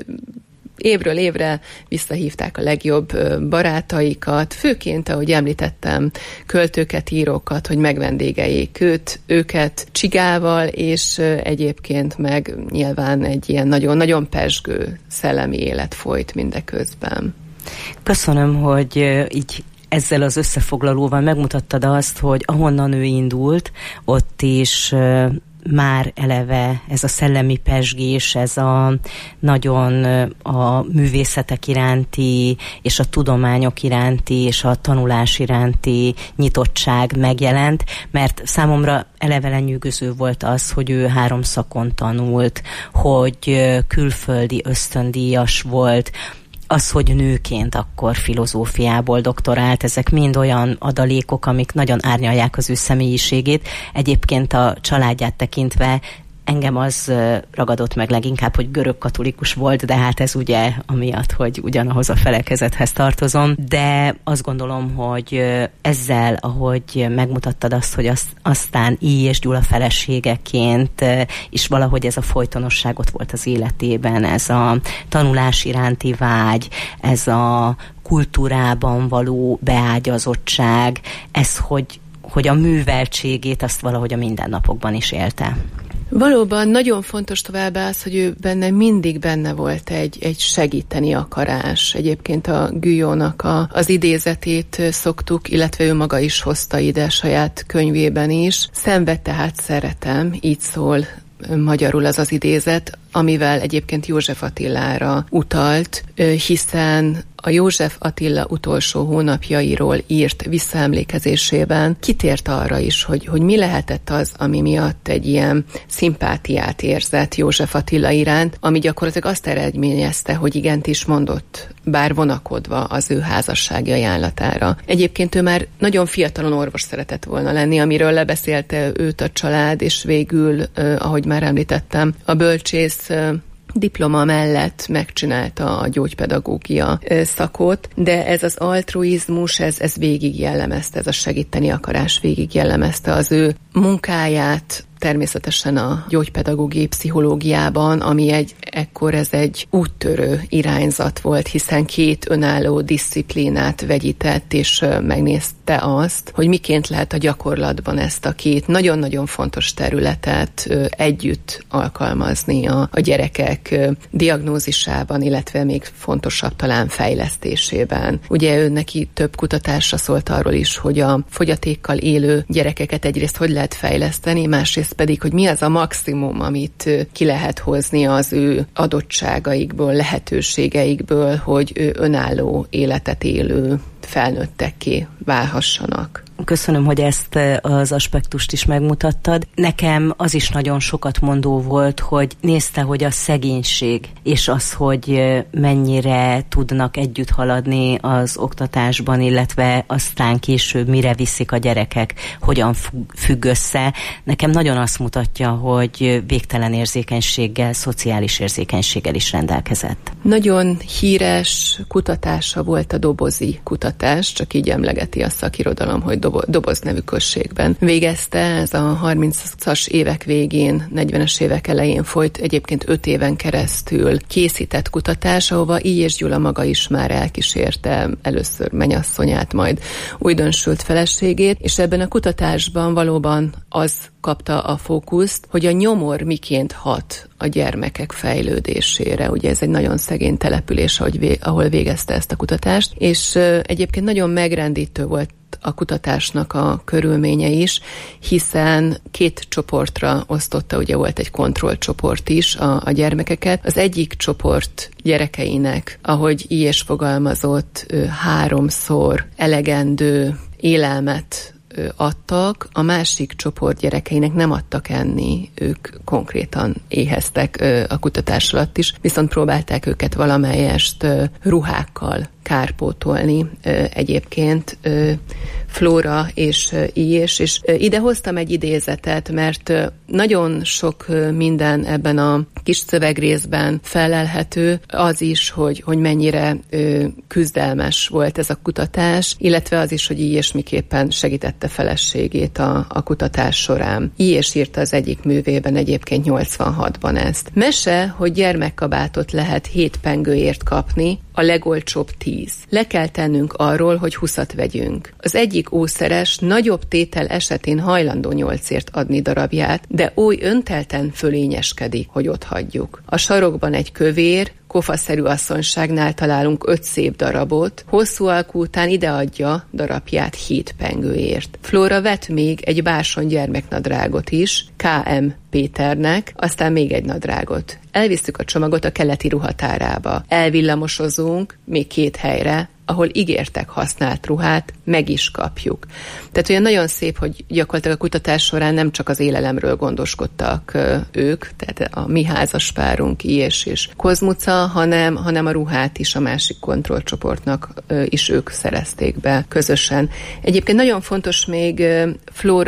évről évre visszahívták a legjobb barátaikat, főként, ahogy említettem, költőket, írókat, hogy megvendégeljék őt, őket csigával, és egyébként meg nyilván egy ilyen nagyon-nagyon pezsgő szellemi élet folyt mindeközben. Köszönöm, hogy így ezzel az összefoglalóval megmutattad azt, hogy ahonnan ő indult, ott is már eleve ez a szellemi pezsgés, ez a nagyon a művészetek iránti, és a tudományok iránti, és a tanulás iránti nyitottság megjelent, mert számomra eleve lenyűgöző volt az, hogy ő három szakon tanult, hogy külföldi ösztöndíjas volt, az, hogy nőként akkor filozófiából doktorált, ezek mind olyan adalékok, amik nagyon árnyalják az ő személyiségét. Egyébként a családját tekintve Engem az ragadott meg leginkább, hogy görög katolikus volt, de hát ez ugye amiatt, hogy ugyanahoz a felekezethez tartozom, de azt gondolom, hogy ezzel, ahogy megmutattad azt, hogy azt, aztán I. és Gyula feleségeként is valahogy ez a folytonosságot volt az életében, ez a tanulás iránti vágy, ez a kultúrában való beágyazottság, ez, hogy, hogy a műveltségét azt valahogy a mindennapokban is élte. Valóban nagyon fontos továbbá az, hogy ő benne mindig benne volt egy, egy segíteni akarás. Egyébként a Guillaume-nak a, az idézetét szoktuk, illetve ő maga is hozta ide saját könyvében is. Szenved tehát szeretem, így szól magyarul az az idézet, amivel egyébként József Attilára utalt, hiszen a József Attila utolsó hónapjairól írt visszaemlékezésében kitért arra is, hogy, hogy mi lehetett az, ami miatt egy ilyen szimpátiát érzett József Attila iránt, ami gyakorlatilag azt eredményezte, hogy igent is mondott, bár vonakodva az ő házassági ajánlatára. Egyébként ő már nagyon fiatalon orvos szeretett volna lenni, amiről lebeszélte őt a család, és végül, ahogy már említettem, a bölcsész diploma mellett megcsinálta a gyógypedagógia szakot, de ez az altruizmus, ez, ez végig jellemezte, ez a segíteni akarás végig jellemezte az ő munkáját, természetesen a gyógypedagógiai pszichológiában, ami egy, ekkor ez egy úttörő irányzat volt, hiszen két önálló diszciplínát vegyített, és megnézte azt, hogy miként lehet a gyakorlatban ezt a két nagyon-nagyon fontos területet együtt alkalmazni a, a gyerekek diagnózisában, illetve még fontosabb talán fejlesztésében. Ugye ő neki több kutatásra szólt arról is, hogy a fogyatékkal élő gyerekeket egyrészt hogy lehet fejleszteni, másrészt pedig, hogy mi az a maximum, amit ki lehet hozni az ő adottságaikból, lehetőségeikből, hogy ő önálló életet élő felnőttekké válhassanak. Köszönöm, hogy ezt az aspektust is megmutattad. Nekem az is nagyon sokat mondó volt, hogy nézte, hogy a szegénység és az, hogy mennyire tudnak együtt haladni az oktatásban, illetve aztán később mire viszik a gyerekek, hogyan függ össze. Nekem nagyon azt mutatja, hogy végtelen érzékenységgel, szociális érzékenységgel is rendelkezett. Nagyon híres kutatása volt a dobozi kutatás, csak így emlegeti a szakirodalom, hogy Doboz nevű községben végezte, ez a harmincas évek végén, negyvenes évek elején folyt, egyébként öt éven keresztül készített kutatás, ahova I. és Gyula maga is már elkísérte először mennyasszonyát, majd újdonsült feleségét, és ebben a kutatásban valóban az kapta a fókuszt, hogy a nyomor miként hat a gyermekek fejlődésére. Ugye ez egy nagyon szegény település, ahol végezte ezt a kutatást, és egyébként nagyon megrendítő volt a kutatásnak a körülménye is, hiszen két csoportra osztotta, ugye volt egy kontrollcsoport is a, a gyermekeket. Az egyik csoport gyerekeinek, ahogy I. és fogalmazott, háromszor elegendő élelmet adtak, a másik csoport gyerekeinek nem adtak enni, ők konkrétan éheztek a kutatás alatt is, viszont próbálták őket valamelyest ruhákkal kárpótolni egyébként Flóra és I. és, és ide hoztam egy idézetet, mert nagyon sok minden ebben a kis szövegrészben felelhető, az is, hogy, hogy mennyire küzdelmes volt ez a kutatás, illetve az is, hogy I. és miképpen segítette feleségét a, a kutatás során. I. és írta az egyik művében egyébként nyolcvanhatban ezt. Mese, hogy gyermekkabátot lehet hét pengőért kapni, a legolcsóbb tíz. Le kell tennünk arról, hogy huszat vegyünk. Az egyik ószeres nagyobb tétel esetén hajlandó nyolcért adni darabját, de oly öntelten fölényeskedik, hogy ott hagyjuk. A sarokban egy kövér, kofaszerű asszonyságnál találunk öt szép darabot, hosszú alkú után ideadja darabját hét pengőért. Flóra vett még egy báson gyermeknadrágot is, K M Péternek, aztán még egy nadrágot. Elvisztük a csomagot a keleti ruhatárába. Elvillamosozunk még két helyre, ahol ígértek használt ruhát, meg is kapjuk. Tehát olyan nagyon szép, hogy gyakorlatilag a kutatás során nem csak az élelemről gondoskodtak ők, tehát a mi házaspárunk, I. és, és Kozmuca, hanem, hanem a ruhát is a másik kontrollcsoportnak is ők szerezték be közösen. Egyébként nagyon fontos még Flóra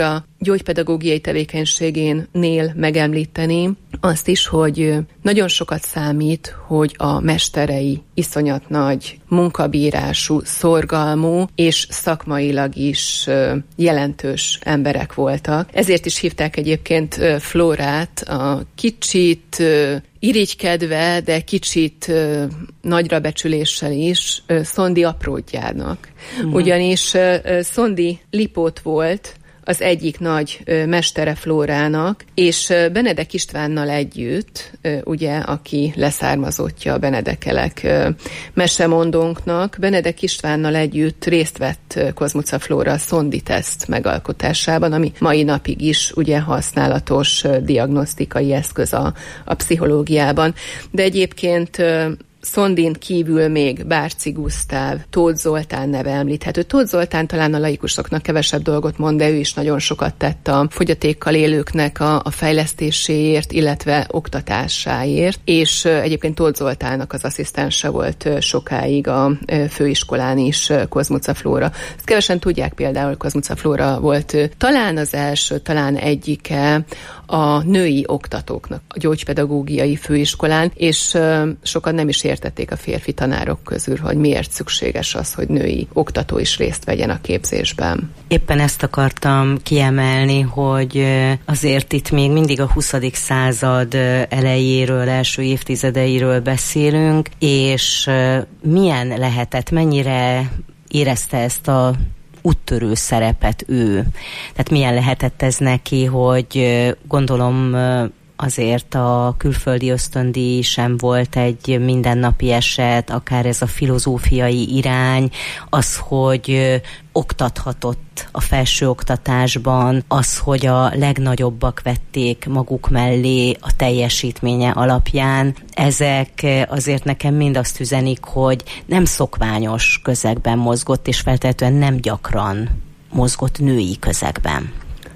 gyógypedagógiai tevékenységénél megemlíteni azt is, hogy nagyon sokat számít, hogy a mesterei iszonyat nagy munkabírású, szorgalmú és szakmailag is jelentős emberek voltak. Ezért is hívták egyébként Flórát a kicsit irigykedve, de kicsit uh, nagyra becsüléssel is uh, Szondi apródjának. Mm. Ugyanis uh, Szondi Lipót volt az egyik nagy ö, mestere Flórának, és ö, Benedek Istvánnal együtt, ö, ugye, aki leszármazottja a Benedekelek ö, mesemondónknak, Benedek Istvánnal együtt részt vett ö, Kozmuca Flóra a Szondi teszt megalkotásában, ami mai napig is ugye használatos ö, diagnosztikai eszköz a, a pszichológiában. De egyébként ö, Szondin kívül még Bárci Gusztáv, Tóth Zoltán neve említhető. Tóth Zoltán talán a laikusoknak kevesebb dolgot mond, de ő is nagyon sokat tett a fogyatékkal élőknek a, a fejlesztéséért, illetve oktatásáért, és egyébként Tóth Zoltánnak az asszisztense volt sokáig a főiskolán is Kozmuca Flóra. Ezt kevesen tudják, például Kozmuca Flóra volt talán az első, talán egyike a női oktatóknak a gyógypedagógiai főiskolán, és sokan nem is értették a férfi tanárok közül, hogy miért szükséges az, hogy női oktató is részt vegyen a képzésben. Éppen ezt akartam kiemelni, hogy azért itt még mindig a huszadik század elejéről, első évtizedeiről beszélünk, és milyen lehetett, mennyire érezte ezt a úttörő szerepet ő. Tehát milyen lehetett ez neki, hogy gondolom azért a külföldi ösztöndíj sem volt egy mindennapi eset, akár ez a filozófiai irány, az, hogy oktathatott a felsőoktatásban, az, hogy a legnagyobbak vették maguk mellé a teljesítménye alapján. Ezek azért nekem mind azt üzenik, hogy nem szokványos közegben mozgott, és feltétlenül nem gyakran mozgott női közegben.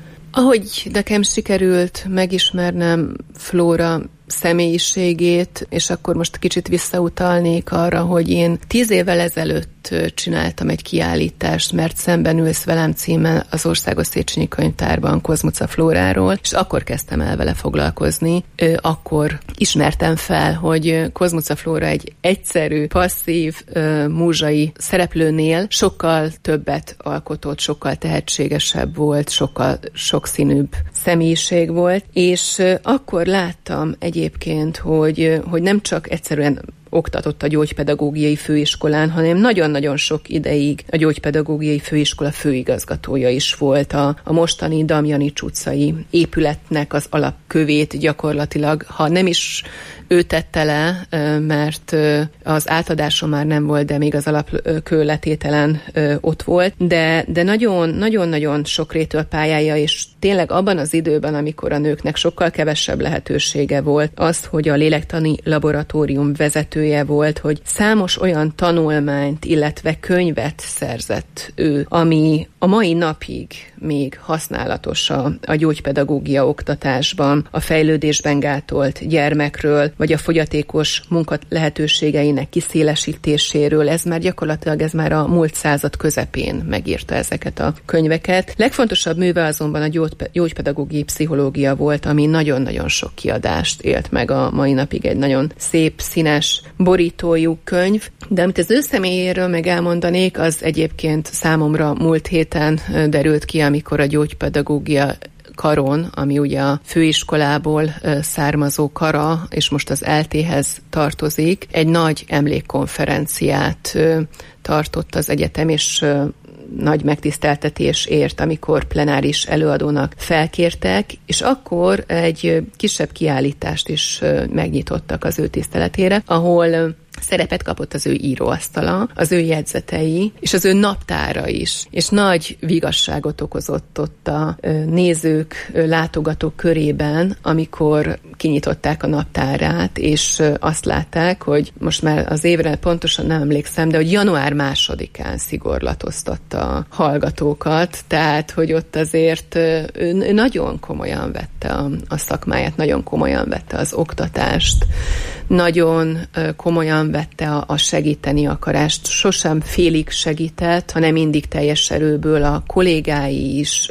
Ahogy nekem sikerült megismernem Flóra személyiségét, és akkor most kicsit visszautalnék arra, hogy én tíz évvel ezelőtt csináltam egy kiállítást, Mert szemben ülsz velem címmel az Országos Széchenyi Könyvtárban Kozmuca Flóráról, és akkor kezdtem el vele foglalkozni. Akkor ismertem fel, hogy Kozmuca Flóra egy egyszerű, passzív, múzsai szereplőnél sokkal többet alkotott, sokkal tehetségesebb volt, sokkal sokszínűbb személyiség volt, és akkor láttam egyébként, hogy, hogy nem csak egyszerűen oktatott a gyógypedagógiai főiskolán, hanem nagyon-nagyon sok ideig a gyógypedagógiai főiskola főigazgatója is volt. A, a mostani Damjanics utcai épületnek az alapkövét gyakorlatilag, ha nem is ő tette le, mert az átadáson már nem volt, de még az alapkőletételen ott volt, de, de nagyon, nagyon-nagyon sokrétű a pályája, és tényleg abban az időben, amikor a nőknek sokkal kevesebb lehetősége volt, az, hogy a lélektani laboratórium vezetője volt, hogy számos olyan tanulmányt, illetve könyvet szerzett ő, ami a mai napig még használatos a, a gyógypedagógia oktatásban, a fejlődésben gátolt gyermekről, vagy a fogyatékos munka lehetőségeinek kiszélesítéséről. Ez már gyakorlatilag ez már a múlt század közepén megírta ezeket a könyveket. Legfontosabb műve azonban a gyógypedagógiai pszichológia volt, ami nagyon-nagyon sok kiadást élt meg a mai napig, egy nagyon szép, színes borítójú könyv. De amit az ő személyéről meg elmondanék, az egyébként számomra múlt héten derült ki, amikor a gyógypedagógia karon, ami ugye a főiskolából származó kara, és most az é el té-hez tartozik, egy nagy emlékkonferenciát tartott az egyetem, és nagy megtiszteltetés ért, amikor plenáris előadónak felkértek, és akkor egy kisebb kiállítást is megnyitottak az ő tiszteletére, ahol szerepet kapott az ő íróasztala, az ő jegyzetei, és az ő naptára is. És nagy vigasságot okozott ott a nézők, látogatók körében, amikor kinyitották a naptárát, és azt látták, hogy most már az évre pontosan nem emlékszem, de hogy január másodikán szigorlatoztatta a hallgatókat, tehát, hogy ott azért ő nagyon komolyan vette a, a szakmáját, nagyon komolyan vette az oktatást, nagyon komolyan vette a, a segíteni akarást. Sosem félig segített, hanem mindig teljes erőből. A kollégái is,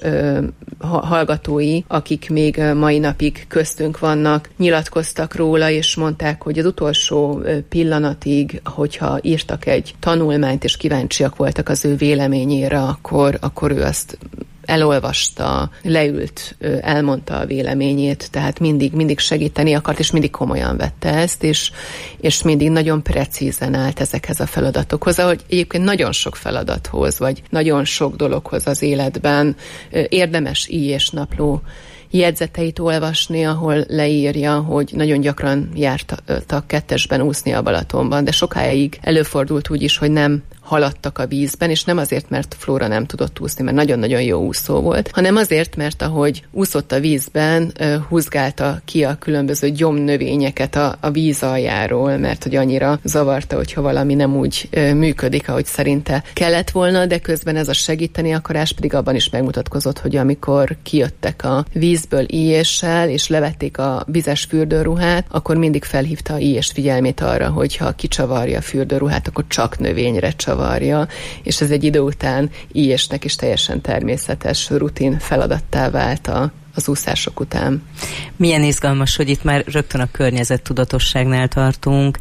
hallgatói, akik még mai napig köztünk vannak, nyilatkoztak róla, és mondták, hogy az utolsó pillanatig, hogyha írtak egy tanulmányt, és kíváncsiak voltak az ő véleményére, akkor, akkor ő azt elolvasta, leült, elmondta a véleményét, tehát mindig, mindig segíteni akart, és mindig komolyan vette ezt, és, és mindig nagyon precízen állt ezekhez a feladatokhoz, ahogy egyébként nagyon sok feladathoz, vagy nagyon sok dologhoz az életben érdemes í és napló jegyzeteit olvasni, ahol leírja, hogy nagyon gyakran jártak kettesben úszni a Balatonban, de sokáig előfordult úgy is, hogy nem haladtak a vízben, és nem azért, mert Flóra nem tudott úszni, mert nagyon-nagyon jó úszó volt, hanem azért, mert ahogy úszott a vízben, húzgálta ki a különböző gyomnövényeket a, a víz aljáról, mert hogy annyira zavarta, hogyha valami nem úgy működik, ahogy szerinte kellett volna, de közben ez a segíteni akarás pedig abban is megmutatkozott, hogy amikor kijöttek a vízből íjéssel, és levették a vizes fürdőruhát, akkor mindig felhívta a íjés figyelmét arra, hogy ha kicsavarja a fürdőruhát, akkor csak növényre csavar. Varja, és ez egy idő után íjésnek is teljesen természetes rutin feladattá vált a, az úszások után. Milyen izgalmas, hogy itt már rögtön a környezettudatosságnál tartunk,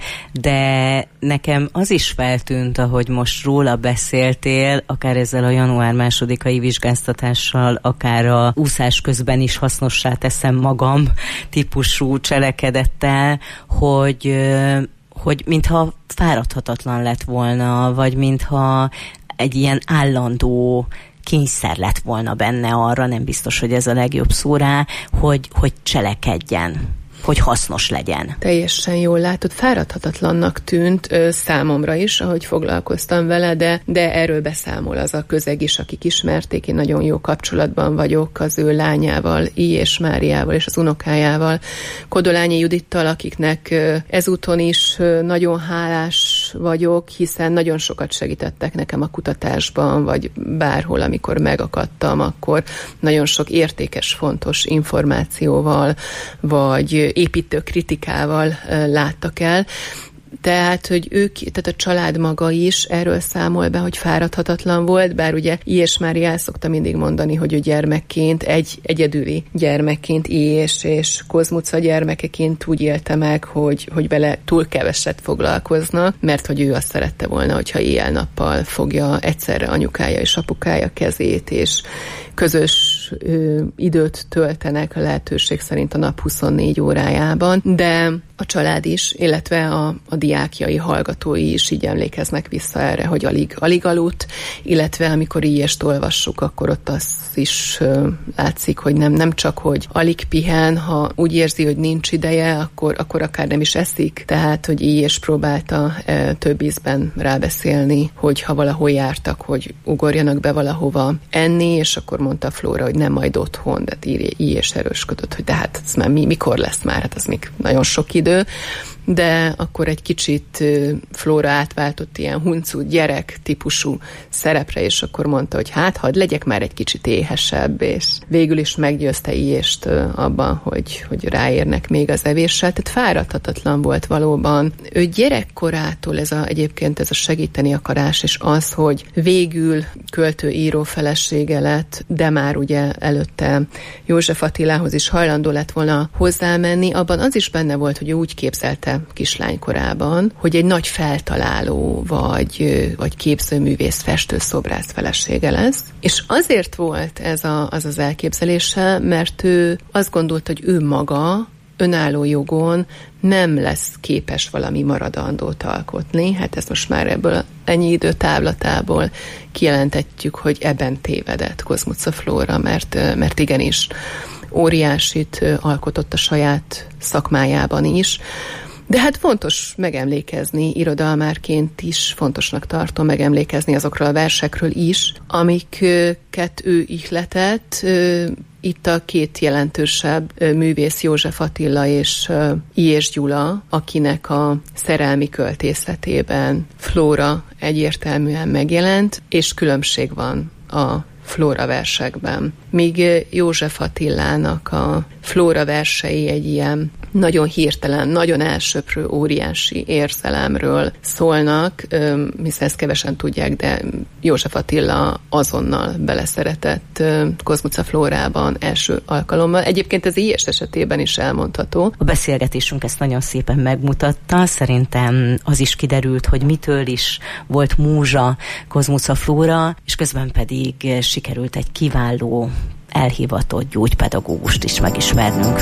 de nekem az is feltűnt, ahogy most róla beszéltél, akár ezzel a január másodikai vizsgáztatással, akár a úszás közben is hasznossá teszem magam típusú cselekedettel, hogy hogy mintha fáradhatatlan lett volna, vagy mintha egy ilyen állandó kényszer lett volna benne arra, nem biztos, hogy ez a legjobb szó rá, hogy, hogy cselekedjen, hogy hasznos legyen. Teljesen jól látod, fáradhatatlannak tűnt ö, számomra is, ahogy foglalkoztam vele, de, de erről beszámol az a közeg is, akik ismerték, én nagyon jó kapcsolatban vagyok az ő lányával, í és Máriával és az unokájával, Kodolányi Judittal, akiknek ö, ezúton is ö, nagyon hálás vagyok, hiszen nagyon sokat segítettek nekem a kutatásban, vagy bárhol, amikor megakadtam, akkor nagyon sok értékes, fontos információval, vagy építő kritikával láttak el. Tehát, hogy ők, tehát a család maga is erről számol be, hogy fáradhatatlan volt, bár ugye í és Mária el szokta mindig mondani, hogy ő gyermekként, egy egyedüli gyermekként, í és, és Kozmuca gyermekeként úgy élte meg, hogy, hogy vele túl keveset foglalkoznak, mert hogy ő azt szerette volna, hogyha éjjel-nappal fogja egyszerre anyukája és apukája kezét, és közös ö, időt töltenek a lehetőség szerint a nap huszonnégy órájában, de a család is, illetve a, a diákjai, hallgatói is így emlékeznek vissza erre, hogy alig, alig aludt, illetve amikor íjest olvassuk, akkor ott az is ö, látszik, hogy nem, nem csak, hogy alig pihen, ha úgy érzi, hogy nincs ideje, akkor, akkor akár nem is eszik, tehát, hogy íjés próbálta ö, több ízben rábeszélni, hogy ha valahol jártak, hogy ugorjanak be valahova enni, és akkor mondta Flóra, hogy nem majd otthon, de í és erősködött, hogy de hát ez már mi, mikor lesz már, hát az még nagyon sok idő, de akkor egy kicsit Flóra átváltott ilyen huncú gyerek típusú szerepre, és akkor mondta, hogy hát hadd legyek már egy kicsit éhesebb, és végül is meggyőzte íjést abban, hogy, hogy ráérnek még az evéssel, tehát fáradhatatlan volt valóban. Ő gyerekkorától ez a, egyébként ez a segíteni akarás, és az, hogy végül költő író felesége lett, de már ugye előtte József Attilához is hajlandó lett volna hozzámenni, abban az is benne volt, hogy ő úgy képzelte kislánykorában, hogy egy nagy feltaláló, vagy, vagy képzőművész, festőszobrász felesége lesz. És azért volt ez a, az az elképzelése, mert ő azt gondolta, hogy ő maga önálló jogon nem lesz képes valami maradandót alkotni. Hát ezt most már ebből ennyi idő távlatából kijelentetjük, hogy ebben tévedett Kozmuca Flóra, mert, mert igenis óriásit alkotott a saját szakmájában is. De hát fontos megemlékezni, irodalmárként is fontosnak tartom megemlékezni azokról a versekről is, amiket ő ihletett. Itt a két jelentősebb művész, József Attila és Illyés Gyula, akinek a szerelmi költészetében Flóra egyértelműen megjelent, és különbség van a flóra versekben. Míg József Attilának a flóra versei egy ilyen nagyon hirtelen, nagyon elsöprő, óriási érzelemről szólnak, hiszen ezt kevesen tudják, de József Attila azonnal beleszeretett Kozmuca Flórában első alkalommal. Egyébként ez ilyes esetében is elmondható. A beszélgetésünk ezt nagyon szépen megmutatta. Szerintem az is kiderült, hogy mitől is volt múzsa Kozmuca Flóra, és közben pedig sikerült egy kiváló, elhivatott gyógypedagógust is megismernünk.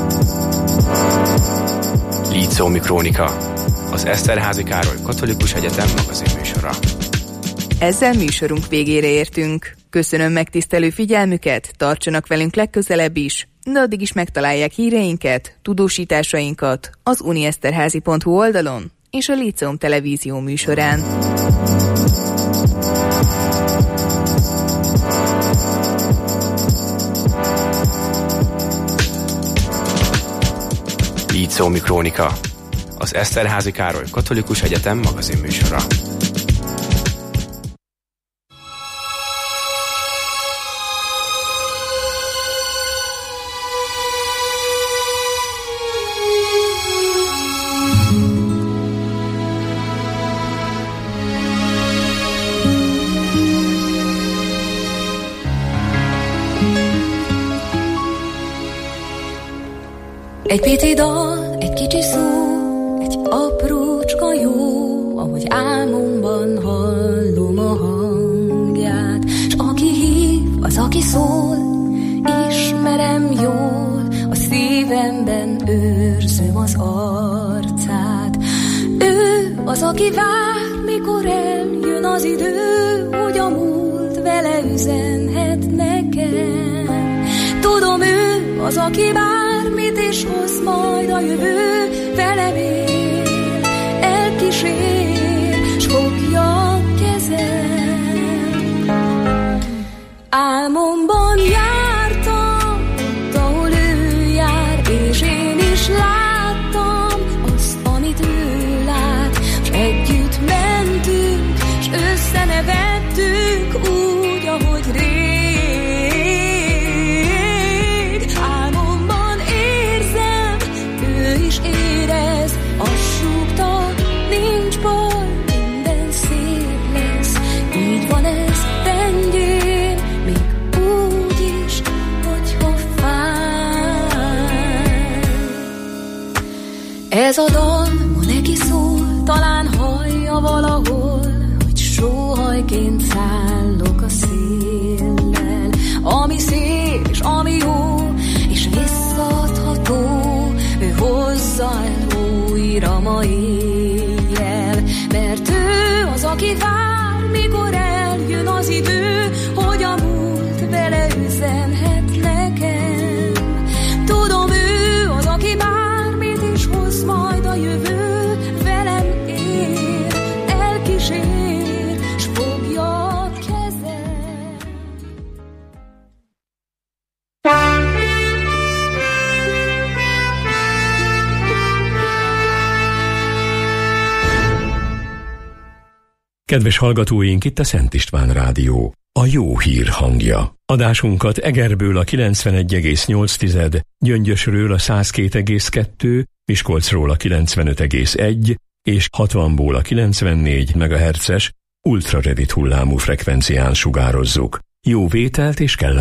Líceumi Krónika, az Eszterházy Károly Katolikus Egyetem magazinműsora. Ezzel műsorunk végére értünk. Köszönöm megtisztelő figyelmüket, tartsanak velünk legközelebb is, de addig is megtalálják híreinket, tudósításainkat az unieszterházy pont hu oldalon és a Líceum televízió műsorán. Líceumi Krónika, az Eszterházy Károly Katolikus Egyetem magazinműsora. Egy pici dal, egy kicsi szó, egy aprócska jó, ahogy álmomban hallom a hangját. S aki hív, az aki szól, ismerem jól, a szívemben őrzöm az arcát. Ő az, aki vár, mikor eljön az idő, hogy a múlt vele üzenhet nekem. Tudom, ő az, aki bármit is hoz majd a jövő, velem él, elkísér, s fogja a kezem. Álmomban jártam, ahol ő jár, és én is láttam azt, amit ő lát, s együtt mentünk, s összenevettünk úgy, ahogy rég. Ez a dal ma neki szól, talán hallja valahol, hogy sóhajként szállok a széllel. Ami szép és ami jó, és visszaadható, ő hozza el újra ma éjjel. Mert ő az, aki vár, mikor eljön az idő, hogy a múlt vele üzenhet nekem. Tudom, ő az, aki bár majd a jövő, velem él, elkísér, s fogja a kezem. Kedves hallgatóink, itt a Szent István Rádió, a jó hír hangja. Adásunkat Egerből a kilencvenegy egész nyolc, Gyöngyösről a száz két egész kettő, Miskolcról a kilencvenöt egész egy és hatvanból a kilencvennégy megahertzes ultrarövid hullámú frekvencián sugározzuk. Jó vételt és kellemes